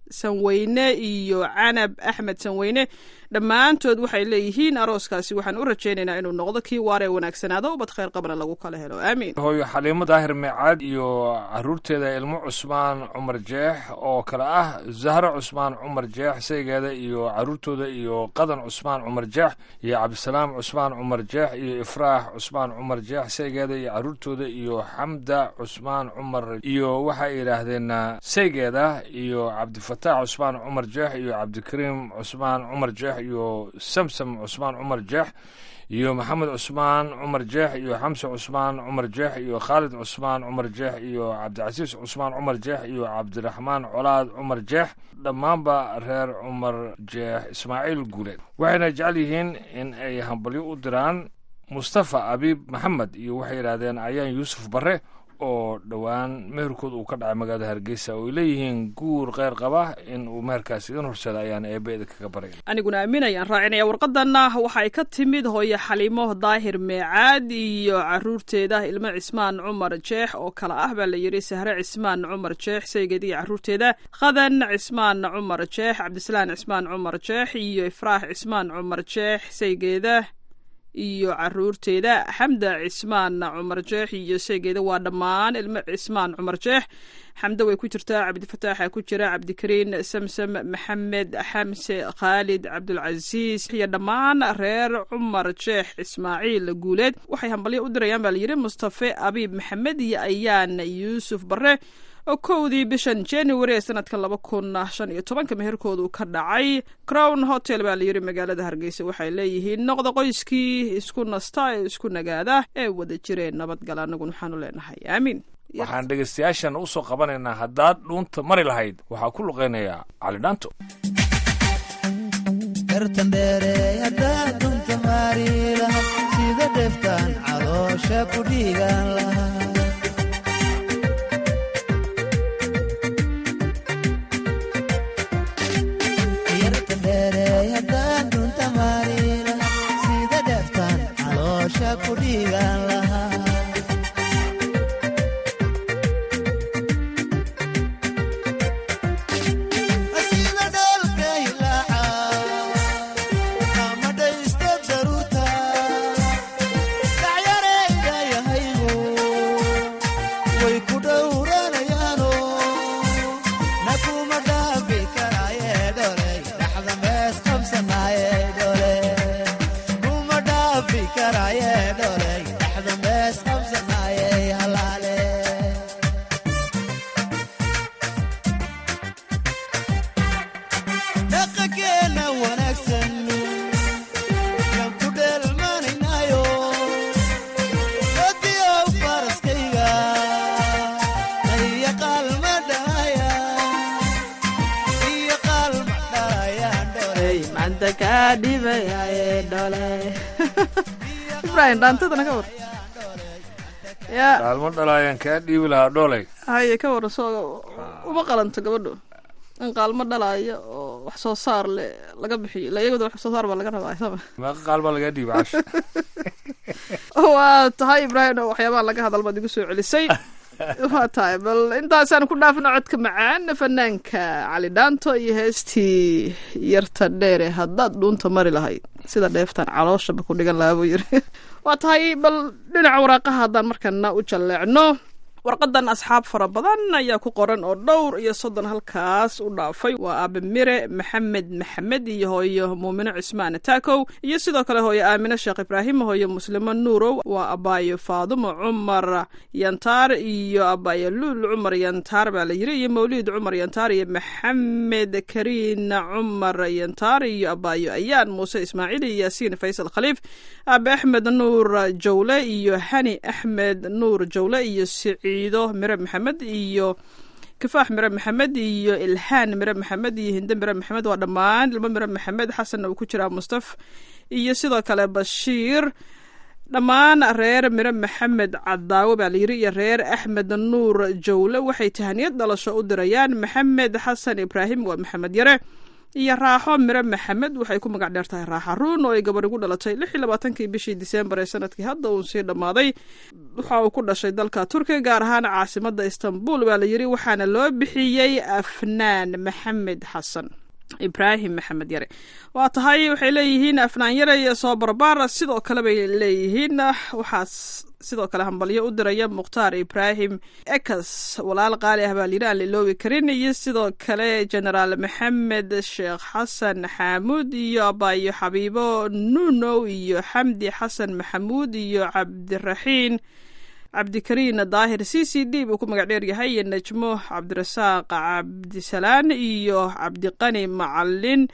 سوينة iyo canab axmed sanweyne dhammaantood waxay leeyihiin arooskaasi waxaan u rajaynaynaa inuu noqdo kii waaree wanaagsanaado ubad khayr qabana lagu kala helo aamiin hooyo xaliimo daahir meecaad iyo caruurteeda ilmo cusmaan cumar jeex oo kale ah zahra cusmaan cumar jeex saygeeda iyo caruurtooda iyo qadan cusmaan cumar jeex iyo cabdisalaam cusmaan cumar jeex iyo ifraax cusmaan cumar jeex saygeeda iyo caruurtooda iyo xamda cusmaan cumar iyo waxay yidhaahdeen saygeeda iyo cabdifataax cusmaan cumar jeex iyo cabdikariim cusmaan cumar jeex iyo samsam cusmaan cumar jeex iyo maxamed cusmaan cumar jeex iyo xamse cusmaan cumar jeex iyo khaalid cusmaan cumar jeex iyo cabdicasiis cusmaan cumar jeex iyo cabdiraxmaan colaad cumar jeex dhammaanba reer cumar jeex ismaaciil guuleed waxayna jecel yihiin in ay hambalyo u diraan mustafa abiib maxamed iyo waxay yidhaahdeen ayaan yuusuf barre oo dhowaan meherkood uu ka dhacay magaalada hargeysa oo ay leeyihiin guur kheyr qaba in uu meherkaasi idin horsada ayaan eebbe idinkaga barya aniguna aaminayaan raacinaya warqadanna waxay ka timid hooye xaliimo daahir meecaad iyo caruurteeda ilmo cismaan cumar jeex oo kale ah baa la yidhi sahre cismaan cumar jeex saygeed iyo caruurteeda qadan cismaan cumar jeex cabdisalaan cismaan cumar jeex iyo ifraax cismaan cumar jeex saygeeda iyo caruurteeda xamda cismaan cumar jeex iyo saygeeda waa dhammaan ilmo cismaan cumar jeex xamda way ku jirtaa cabdifataaxa ku jira cabdikariin samsam maxamed xamse khaalid cabdulcasiis iyo dhammaan reer cumar jeex ismaaciil guuleed waxay hambalyo u dirayaan baa layidhi mustafe abiib maxamed iyo ayaan yuusuf barre oo kowdii bishan january ee sanadka 2015 meherkoodu ka dhacay crown hotel baa layidhi magaalada hargeysa waxay leeyihiin noqda qoyskii isku nasta ee isku nagaada ee wada jireen nabadgal anaguna waxaanu leenahay aamiin waxaan dhegaystayaashan u soo qabanaynaa haddaad dhuunta mari lahayd waxaa ku luqaynayaa cali dhaanto haddaad dhunta mari lahayd sida dheftaan caloosha ku dhiigan lahaa ibrahim dhaantadana ka war dhaalmo dhalaayaan kaa dhiibi lahaa dhoolay haye ka war soo uma qalanto gabadho in qaalmo dhalaayo oo wax soo saar le laga bixiyo la iyagooda wax soo saar baa laga rabaa sama meeqa qaal baa lagaa dhiiba cash waa tahay ibrahim oo waxyaabaha laga hadal baad igu soo celisay waa tahay bal intaasaan ku dhaafno codka macaan fanaanka cali dhaanto iyo heestii yarta dheere haddaad dhuunta mari lahayd sida dheeftaan calooshaba ku dhigan lahaa buu yiri waa tahay bal dhinaca waraaqaha haddaan markana u jalleecno warqadan asxaab fara badan ayaa ku qoran oo dhowr iyo 30 halkaas u dhaafay waa aabe mire maxamed iyo hooyo muumino cismaan taakow iyo sidoo kale hooyo aamine sheekh ibraahim hooyo muslimo nuurow waa abaayo faadumo cumar yantaar iyo abaayo luul cumar yantaar baa la yiri iyo mawliid cumar yantaar iyo maxamed kariin cumar yantaar iyo abaayo ayaan muuse ismaaciil iyo yaasiin faysal khaliif aabe axmed nuur jawle iyo hani axmed nuur jawle iyo ciido mire maxamed iyo kifaax mire maxamed iyo ilhaan mire maxamed iyo hinde mire maxamed waa dhammaan ilmo mire maxamed xasanna uu ku jiraa mustaf iyo sidoo kale bashiir dhammaan reer mire maxamed cadaawe baa layiri iyo reer axmed nuur jawle waxay tahaniyad dhalasho u dirayaan maxamed xasan ibraahim waa maxamed yare iyo raaxo mire maxamed waxay ku magac dheertahay raaxa ruun oo ay gabar igu dhalatay 26 bishii Diseembar ee sanadkii hadda uu sii dhamaaday waxa uu ku dhashay dalka Turkiga gaar ahaan caasimadda Istanbul baa la yiri waxaana loo bixiyay afnaan maxamed xasan ibraahim maxamed yare waa tahay waxay leeyihiin afnaan yare iyo soo barbaar sidoo kale bay leeyihiin waxaas sidoo kale hambalyo u diraya mukhtaar ibraahim ekas walaal qaali ah baa layidhi aan la iloobi karin iyo sidoo kale generaal maxamed sheekh xasan xaamuud iyo abaayo xabiibo nuunow iyo xamdi xasan maxamuud iyo cabdikariin daahir CCD buu ku magac dheer yahay iyo najmo cabdirasaaq cabdisalaan iyo cabdiqani macalin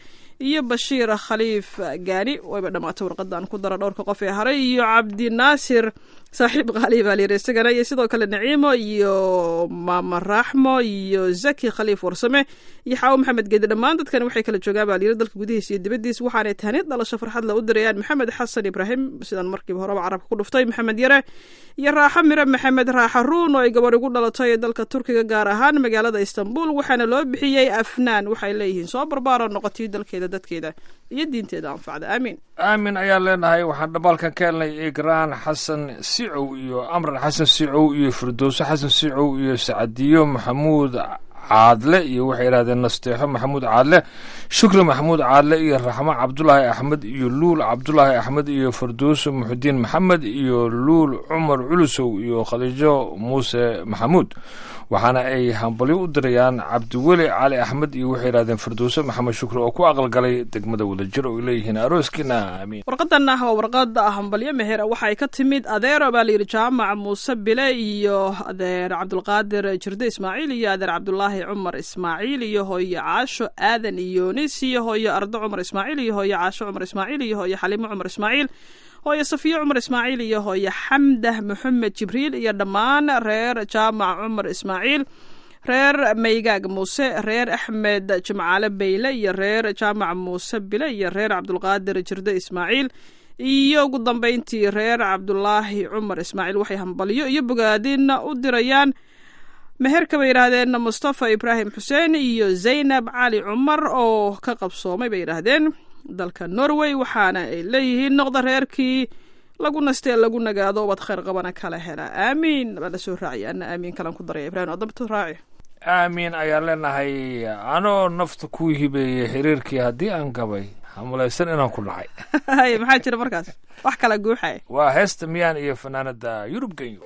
iyo bashiir khaliif gaani wayba dhammaatay warqadan ku dara dhowrka qof ee haray iyo cabdinaasir saaxiib qaali baa layidhi isagana iyo sidoo kale naciimo iyo maama raaxmo iyo zaki khaliif warsame iyo xaawo maxamed geedi dhammaan dadkani waxay kala joogaan baa layidhi dalka gudihiisa iyo dibaddiisa waxaanay tahnid dhalasho farxad la u dirayaan maxamed xasan ibraahim sidaan markiiba horeba carabka ku dhuftay maxamed yare iyo raaxo mire maxamed raaxa ruun oo ay gabadh ugu dhalatay dalka turkiga gaar ahaan magaalada istanbul waxaana loo bixiyey afnaan waxay leeyihiin soo barbaaro noqotay dalkeeda dadkeeda iyo diinteeda anfacda aamiin aamin ayaan leenahay waxaan dhamaalkan ka helnay igraan xasan sicow iyo amran xasan sicow iyo firdowso xasan sicow iyo sacadiyo maxamuud caadle iyo waxay yidhahdeen nasteexo maxamuud caadle shukri maxamuud caadle iyo raxmo cabdulaahi axmed iyo luul cabdulaahi axmed iyo firdowso muxudiin maxamed iyo luul cumar culusow iyo khadiijo muuse maxamuud waxaana ay hambalyo u dirayaan cabdiweli cali axmed iyo waxay yidhahdeen firdowso maxamed shukri oo ku aqalgalay degmada wadajir oo ay leeyihiin arooskiina aamiin warqadan ah waa warqada hambalyo meher waxay ka timid adeero baa layidhi jaamac muuse bile iyo adeer cabdulqaadir jirde ismaaciil iyo adeer cabdulaahi cumar ismaaciil iyo hooyo caasho aadan iyoonis iyo hooyo ardo cumar ismaaciil iyo hooyo caasho cumar ismaaciil iyo hooyo xaliimo cumar ismaaciil hooyo safiyo cumar ismaaciil iyo hooyo xamdah maxamed jibriil iyo dhammaan reer jaamac cumar ismaaciil reer maygaag muuse reer axmed jimcaale beyle iyo reer jaamac muuse bile iyo reer cabdulqaadir jirde ismaaciil iyo ugu dambeyntii reer cabdulaahi cumar ismaaciil waxay hambalyo iyo bogaadin u dirayaan meherka bay yidhaahdeen mustafa ibraahim xuseen iyo zaynab cali cumar oo ka qabsoomay bay yidhaahdeen dalka norway waxaana ay leeyihiin noqda reerkii lagu nastee lagu nagaado ubad khayr qabana kala hela aamiin baa la soo raaciyay ana aamiin kalan ku daraya ibrahim adabto raaci aamiin ayaan leenahay anoo nafta ku hibeeyey xiriirkii haddii aan gabay hamulaysan inaan ku dhacay hay maxaa jira markaas wax kala guuxaya waa heesta miyaan iyo fanaanada yurub genyo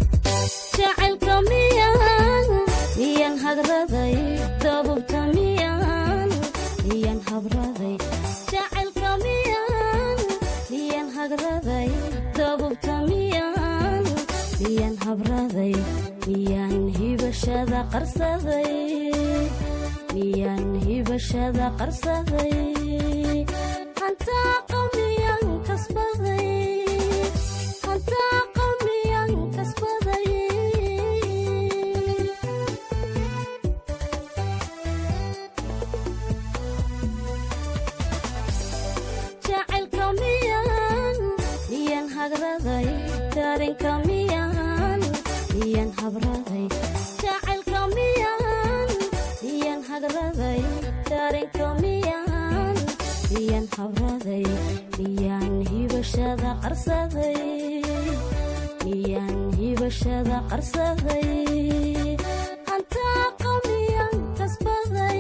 jacaylka miyaan hagraday dabubta miyaan habraday jacaylka miyaan hagraday dabubta miyaan habraday miyaan hibashada qarsaday hantaa qawmiyaan kasbaday darinka miyaan habraday jacaylka miyaan hagraday darinka miyaan habraday miyaan hibashada qarsaday hantaa qawmiyaan kasbaday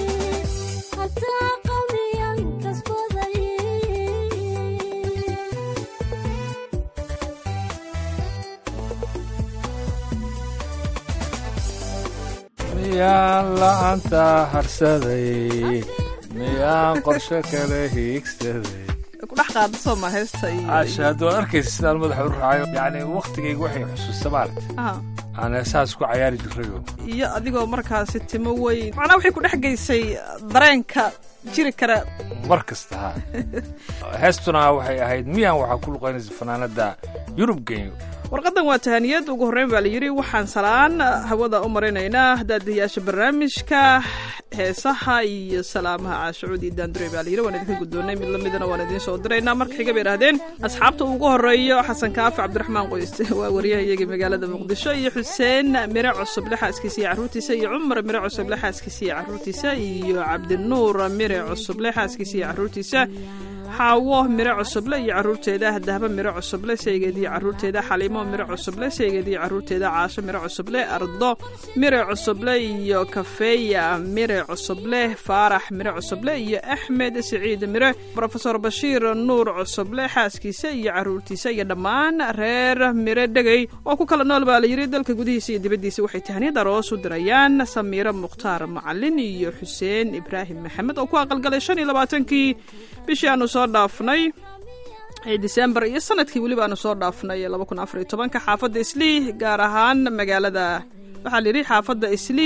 miyaan la'aanta harsaday miyaan qorshe kale hiigsaday kudhex qaada sooma heesta iyo caasha hadduu ad arkaysa sidaan madaxa u raacayo yacni waktigayga waxay xusuusta maaragta aan heesahaas ku cayaari jirayo iyo adigoo markaasi timo weyn macnaa waxay ku dhex geysay dareenka jiri kara mar kasta ha heestuna waxay ahayd miyaan waxaa ku luqaynaysa fanaanada yurub genyo warqadan waa tahaniyad ugu horreyn baa la yidhi waxaan salaan hawada u maraynaynaa daadiyaasha barnaamijka heesaha iyo salaamaha caashacuudi daandure baa la yidhi waan idinka guddoonnay mid lamidana waan idiin soo diraynaa marka xiga bay idhahdeen asxaabta ugu horreeyo xasan kaafi cabdiraxmaan qoyste waa wariyaha iyagii magaalada muqdisho iyo xuseen mire cusuble xaaskiisa iyo carruurtiisa iyo cumar mire cusuble xaaskiisa iyo carruurtiisa iyo cabdinuur mire cusuble xaaskiisa iyo carruurtiisa xaawo mire cusuble iyo carruurteeda dahba mire cusuble saygeediyo carruurteeda xaliimo mire cusuble saygeediyo carruurteeda caasho mire cusuble ardo mire cusuble iyo kafeeya mire cusuble faarax mire cusuble iyo axmed siciid mire rofesor bashiir nuur cusuble xaaskiisa iyo carruurtiisa iyo dhammaan reer mire dhegey oo ku kala nool baa la yidhi dalka gudihiisa iyo dibaddiisa waxay tahniyad aroos u dirayaan samiire mukhtaar macalin iyo xuseen ibraahim maxamed oo ku aqalgalay 25kii bishii aanu soo dhaafnay ee December iyo sanadkii waliba aanu soo dhaafnay 2014 xaafadda Islii gaar ahaan magaalada waxaa la yidhi xaafadda Islii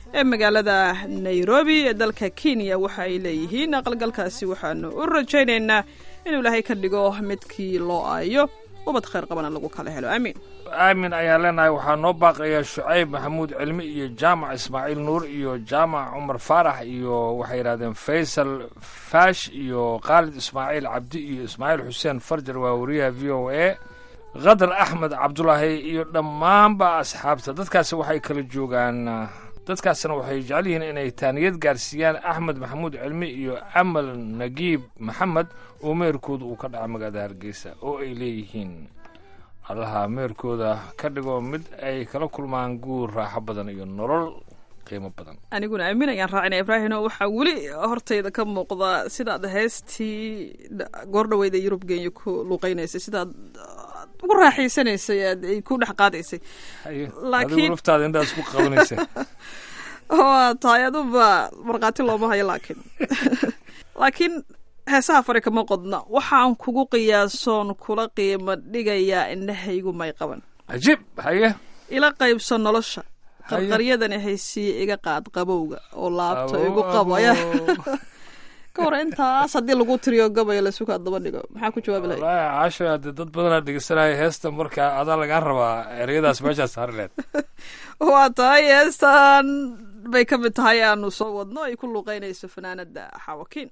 ee magaalada nairobi ee dalka kenya waxa ay leeyihiin aqalgalkaasi waxaanu u rajaynaynaa inuu ilaahay ka dhigo midkii loo aayo ubad khayr qabana lagu kala helo aamiin aamin ayaa leenahay waxaa noo baaqaya shucayb maxamuud cilmi iyo jaamac ismaaciil nuur iyo jaamac cumar faarax iyo waxay yidhahdeen faysal faash iyo khaalid ismaaciil cabdi iyo ismaaciil xuseen farjar waa wariyaha v o a qadar axmed cabdulaahi iyo dhammaanba asxaabta dadkaasi waxay kala joogaan dadkaasna waxay jecel yihiin inay taaniyad gaarsiiyaan axmed maxamuud cilmi iyo amal nagiib maxamed oo meerkooda uu ka dhaca magaalada hargeysa oo ay leeyihiin allaha meerkooda ka dhigo mid ay kala kulmaan guur raaxo badan iyo nolol qiimo badan aniguna aamin ayaan raacinaya ibraahino waxaa weli hortayda ka muuqda sidaad heestii goordhaweyda yurub geenya ku luuqeynaysay sidaad ugu raaxaysanaysay ay ku dhex qaadaysay laakiin laftaada intaad isku qabanaysa waa tahay aduba markhaati looma hayo laakiin heesaha fari kama qodna waxaan kugu qiyaasoon kula qiimo dhigayaa indhahaygu may qaban cajiib haye ila qaybso nolosha qarqaryadani haysiiye iga qaad qabowga oo laabto igu qabo ayaa ka hor intaas haddii lagu tiriyo gabay la sukaa daba dhigo maxaa ku jawaabi lahayd wallaahi caasho hadee dad badanaa dhegeysanaya heesta marka adaa lagaa rabaa ereyadaas meeshaas saari leed waa tahay heestan bay ka mid tahay aanu soo wadno ay ku luuqeynayso fanaanada xawakiin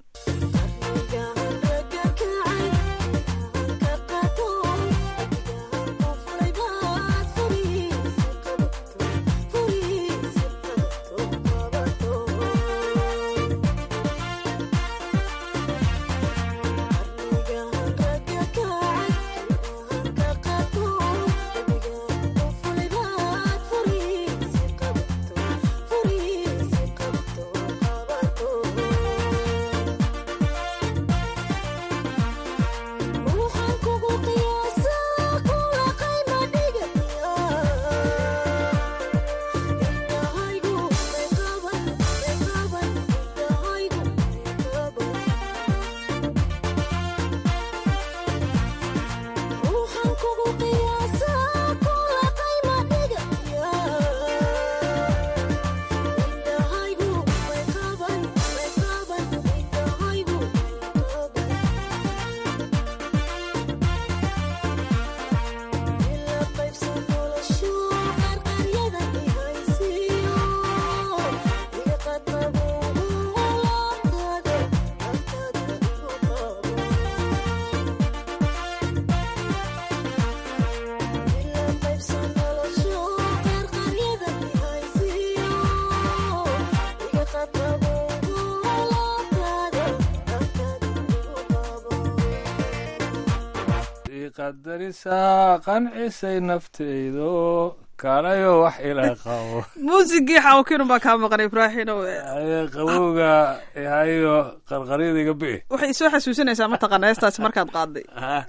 qadarisaa qancisay nafteydo kaanayo wax ila qabo muusigii xawkiin baa kaa maqan ibraahino qabowga hayo qarqaryada iga bi'i waxay soo xasuusinaysaa mataqaana heestaasi markaad qaaday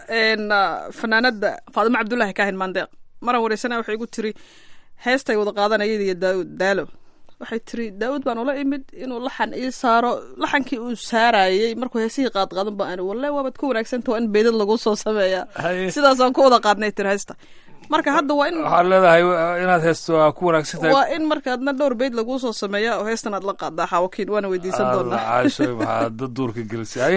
fanaanada faadimo cabdullaahi kaahin maandeeq maran wareysana waxay igu tiri heestay wada qaadanayada iyo daawud daalo waxay tiri daawud baan ula imid inuu laxan ii saaro laxankii uu saarayey markuu heesihii qaadqaadan ba wallahi waabaad ku wanaagsantaho in beydad lagu soo sameeyaa sidaasaan ku wada qaadnay tiri heesta marka hadda waa in waxaad leedahay inaad heesto waa ku wanaagsan tahay waa in markaadna dhowr beyd laguu soo sameeyaa oo heestan aad la qaadaa xawakiin waana weydiisan doonaa caashoy maxaa dad duurka gelisay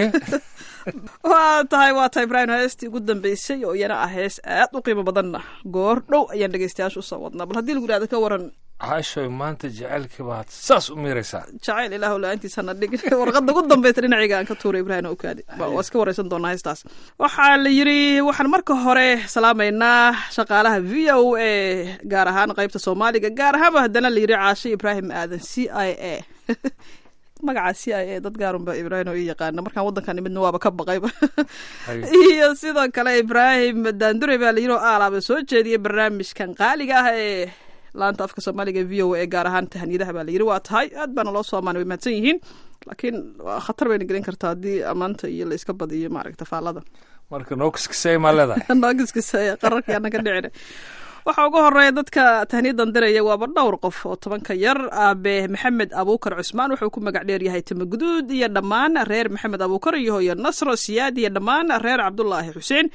waa tahay ibraahim heestii ugu dambeysay oo iyana ah hees aad u qiimo badanna goor dhow ayaan dhegeystayaasha usoo wadnaa bal haddii lagu yidhahda ka waran caashoy maanta jacaylkii baad saas u miiraysaa jacayl ilaahu la-aantiisana dhig warqadda ugu dambeysa dhinacayga aan ka tuuray ibraahim okaadi waa iska wareysan doonaa heestaas waxaa la yidhi waxaan marka hore salaamaynaa shaqaalaha v o a gaar ahaan qaybta soomaaliga gaar ahaanba haddana la yidhi caashe ibraahim aadan c i a magaca c i a dad gaarunba ibraahim oo ii yaqaana markaan waddankan nimidna waaba ka baqayba iyo sidoo kale ibraahim daandure baa la yidhi oo aalaaba soo jeediyay barnaamijkan qaaliga ah ee laanta afka soomaaliga v o a gaar ahaan tahaniyadaha baa la yidhi waa tahay aad baana loo soo amaanay way mahadsan yihiin laakiin khatar bayna gelin kartaa haddii ammaanta iyo la iska badiyo maaragta faallada marka noo kiskisay maa leedahay noo kiskisay qararkii aanan ka dhicina waxaa ugu horeeya dadka tahniyadan diraya waaba dhowr qof oo 10 yar aabe maxamed abuukar cusmaan wuxuu ku magac dheer yahay timo guduud iyo dhammaan reer maxamed abuukar iyo hooyo nasro siyaad iyo dhammaan reer cabdulaahi xuseen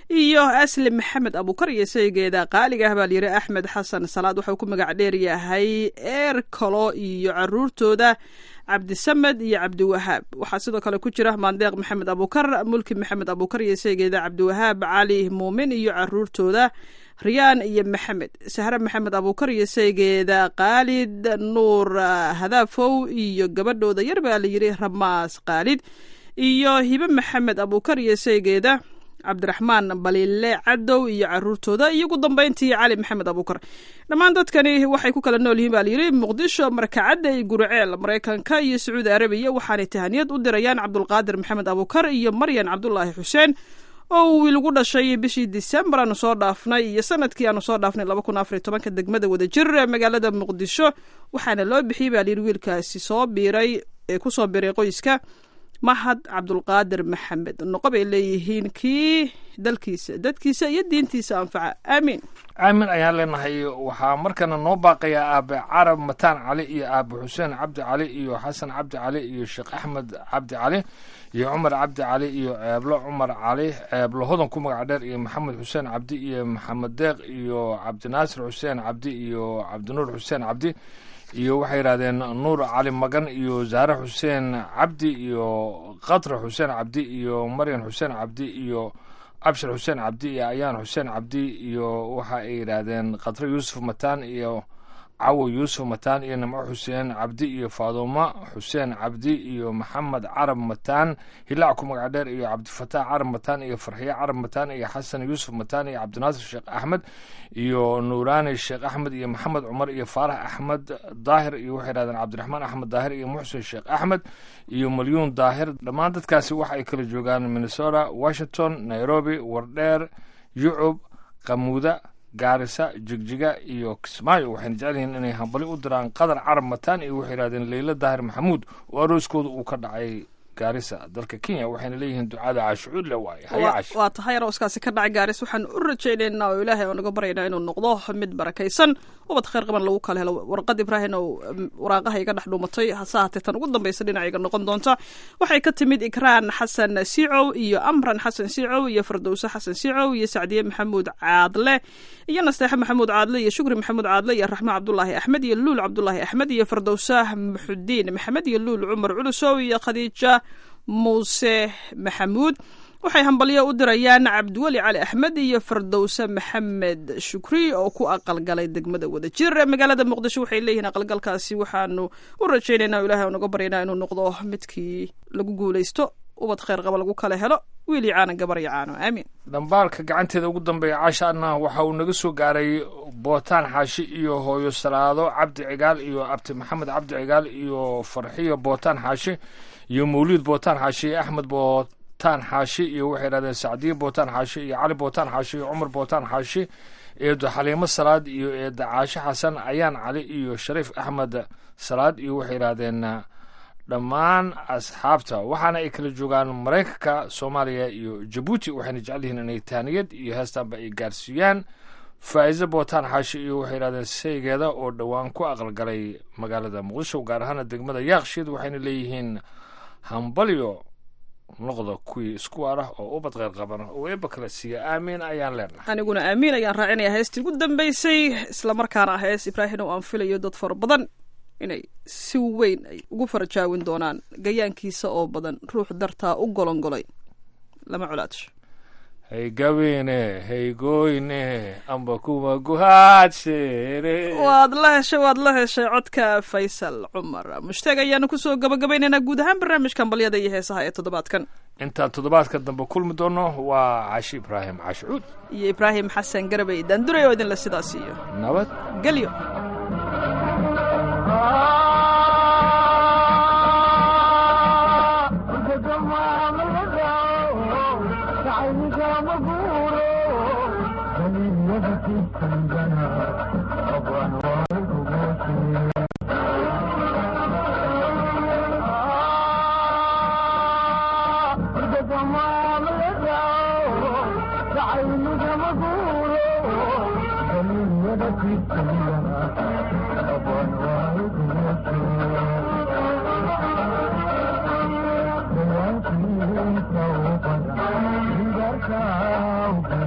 iyo aslim maxamed abuukar iyo saygeeda qaaliga ah baa layidhi axmed xasan salaad wuxuu ku magac dheer yahay eerkalo iyo caruurtooda cabdisamed iyo cabdiwahaab waxaa sidoo kale ku jira maandeeq maxamed abuukar mulki maxamed abuukar iyo saygeeda cabdiwahaab cali muumin iyo caruurtooda riyaan iyo maxamed sahre maxamed abuukar iyo saygeeda khaalid nuur hadaafow iyo gabadhooda yar baa layidhi ramaas khaalid iyo hibe maxamed abuukar iyo saygeeda cabdiraxmaan baliile cadow iyo caruurtooda iyo ugu dambeyntii cali maxamed abuukar dhammaan dadkani waxay ku kala nool yihiin baa layidhi muqdisho markacadda iyo guriceel maraykanka iyo sacuudi arabiya waxaanay tahaniyad u dirayaan cabdulqaadir maxamed abuukar iyo maryan cabdulaahi xuseen oo wiil ugu dhashay bishii disembar aanu soo dhaafnay iyo sanadkii aanu soo dhaafnay 2014 degmada wadajir ee magaalada muqdisho waxaana loo bixiyey baa layidhi wiilkaasi soo biiray ee ku soo biiray qoyska mahad cabdulqaadir maxamed noqo bay leeyihiin kii dalkiisa dadkiisa iyo diintiisa anfaca aamiin aamin ayaan leenahay waxaa markana noo baaqaya aabe carab mataan cali iyo aabe xuseen cabdi cali iyo xasan cabdi cali iyo sheekh axmed cabdi cali iyo cumar cabdi cali iyo ceeblo cumar cali ceeblo hodan ku magac dheer iyo maxamed xuseen cabdi iyo maxamed deeq iyo cabdinaasir xuseen cabdi iyo cabdinuur xuseen cabdi iyo waxay yidhahdeen nuur cali magan iyo zaare xuseen cabdi iyo khatra xuseen cabdi iyo maryan xuseen cabdi iyo abshir xuseen cabdi iyo ayaan xuseen cabdi iyo waxa ay yidhaahdeen khatra yuusuf mataan iyo cawo yuusuf mataan iyo nimco xuseen cabdi iyo faadumo xuseen cabdi iyo maxamed carab mataan hilaac ku magac dheer iyo cabdifataax carab mataan iyo farxiye carab mataan iyo xasan yuusuf mataan iyo cabdinaasir sheekh axmed iyo nuuraani sheekh axmed iyo maxamed cumar iyo faarax axmed daahir iyo waxay yidhahdeen cabdiraxmaan axmed daahir iyo muxsin sheekh axmed iyo malyuun daahir dhammaan dadkaasi waxa ay kala joogaan minnesota washington nairobi wardheer yucub qamuuda gaarisa jigjiga iyo kismaayo waxayna jecel yihiin inay hambali u diraan qadar carab mataan iyo waxay yidhahdeen leyla daahir maxamuud oo arooskooda uu ka dhacay gaarisa dalka kenya waxayna leeyihiin ducada caashucuud le waaye haya cash waa tahay arooskaasi ka dhacay gaaris waxaan u rajaynaynaa oo ilaahay oo naga baryaynaa inuu noqdo mid barakaysan ubad khayr qaban lagu kala helo warqad ibraahim oo waraaqaha iga dhex dhuumatay hase haatee tan ugu dambaysa dhinacayga noqon doonta waxay ka timid ikraan xasan siicow iyo amran xasan siicow iyo fardowse xasan siicow iyo sacdiye maxamuud caadle iyo nasteexe maxamuud caadle iyo shukri maxamuud caadle iyo raxme cabdulaahi axmed iyo luul cabdulaahi axmed iyo fardowse muxudiin maxamed iyo luul cumar culusow iyo khadiija muuse maxamuud waxay hambalyo u dirayaan cabdiweli cali axmed iyo fardowse maxamed shukri oo ku aqalgalay degmada wadajir ee magaalada muqdisho waxay leeyihiin aqalgalkaasi waxaanu u rajaynaynaa ilahay naga baryaynaa inuu noqdo midkii lagu guulaysto ubad khayr qaba lagu kala helo wiil iyo caana gabar iyo caano aamiin dhambaalka gacanteeda ugu dambeeya caashaana waxa uu naga soo gaaray bootaan xaashi iyo hooyo salaado cabdi cigaal iyo abti maxamed cabdi cigaal iyo farxiyo bootaan xaashi iyo mawliid bootaan xaashi axmed bootaan xaashi iyo waxay yidhahdeen sacdiye bootaan xaashi iyo cali bootaan xaashi iyo cumar bootaan xaashi eedo xaliimo salaad iyo eeda caashe xasan ayaan cali iyo shariif axmed salaad iyo waxay yidhahdeen dhammaan asxaabta waxaana ay kala joogaan maraykanka soomaaliya iyo jabuuti waxayna jecel yihiin inay tahniyad iyo heestaanba ay gaarsiiyaan faa'iise bootaan xaashi iyo waxay yidhahdeen saygeeda oo dhowaan ku aqalgalay magaalada muqdisho gaar ahaana degmada yaaqshiid waxayna leeyihiin hambalyo noqda kuwii isku waarah oo ubad kheyr qabana oo eebba kala siiya aamiin ayaan leenahay aniguna aamiin ayaan raacinaya heestii ugu dambaysay islamarkaana hees ibraahim oo aan filayo dad fara badan inay si weyn ay ugu farajaawin doonaan gayaankiisa oo badan ruux dartaa u golongolay lama colaadsho hay gabeene hay gooyne amba kuma guhaadsheere waad la heshay codka faysal cumar mushtaag ayaanu kusoo gabagabaynaynaa guud ahaan barnaamijkan balyada iyo heesaha ee toddobaadkan intaan toddobaadka dambe kulmi doono waa cashi ibraahim cashucuud iyo ibraahim xasan garabay daanduray oo idinle sidaas iyo nabad gelyo Oh,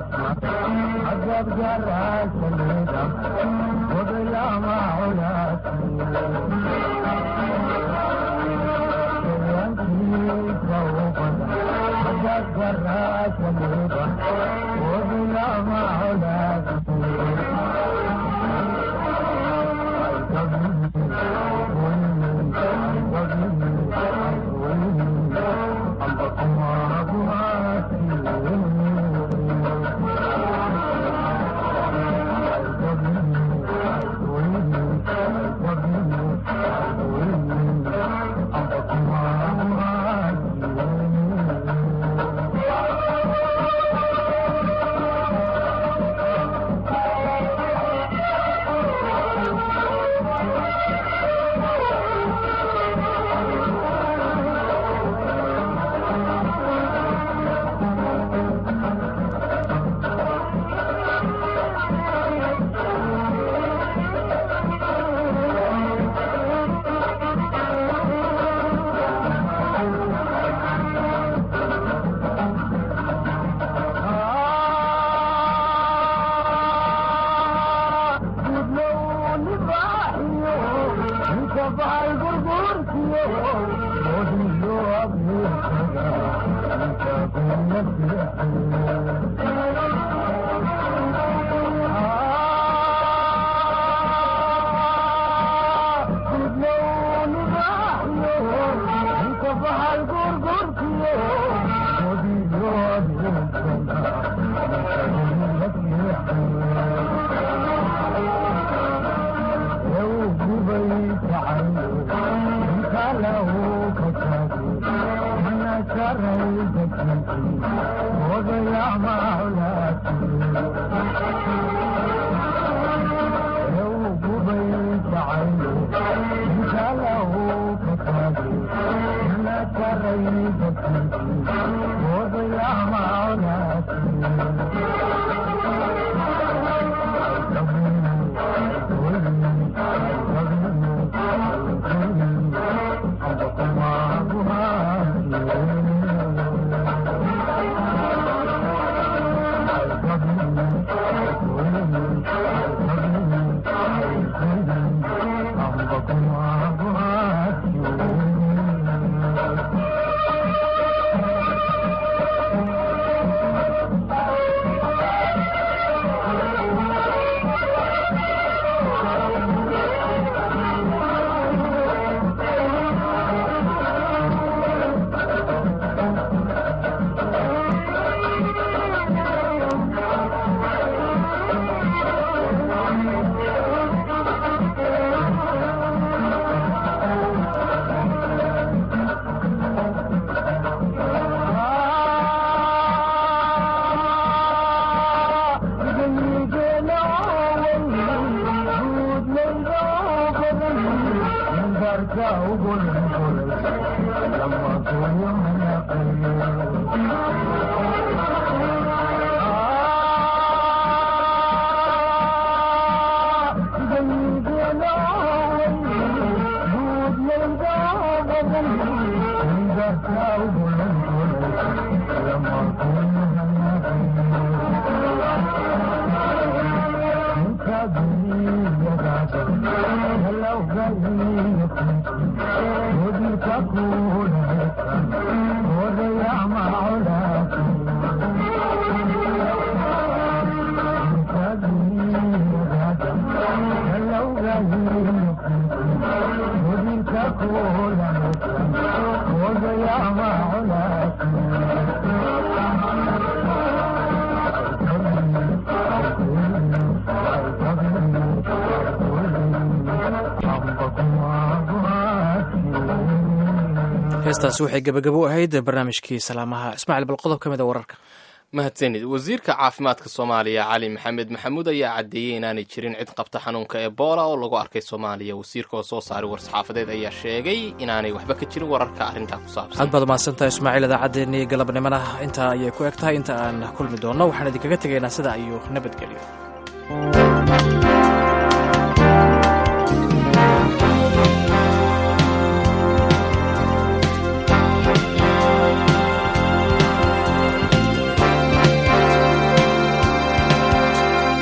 heestaasi waxay gabagabo u ahayd barnaamijkii salaamaha ismaaciil bal qodob ka mid a wararka mahadsanid wasiirka caafimaadka soomaaliya cali maxamed maxamuud ayaa caddeeyey inaanay jirin cid qabta xanuunka ebola oo lagu arkay soomaaliya wasiirka oo soo saaray war-saxaafadeed ayaa sheegay inaanay waxba ka jirin wararka arrintaa ku saabsan aad baad umahadsantahay ismaaciil idaacaddeenii galabnimana intaa ayay ku eg tahay inta aan kulmi doonno waxaan idinkaga tegaynaa sida ayuu nabadgelyo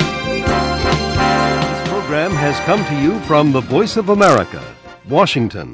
Has come to you from the Voice of America, Washington.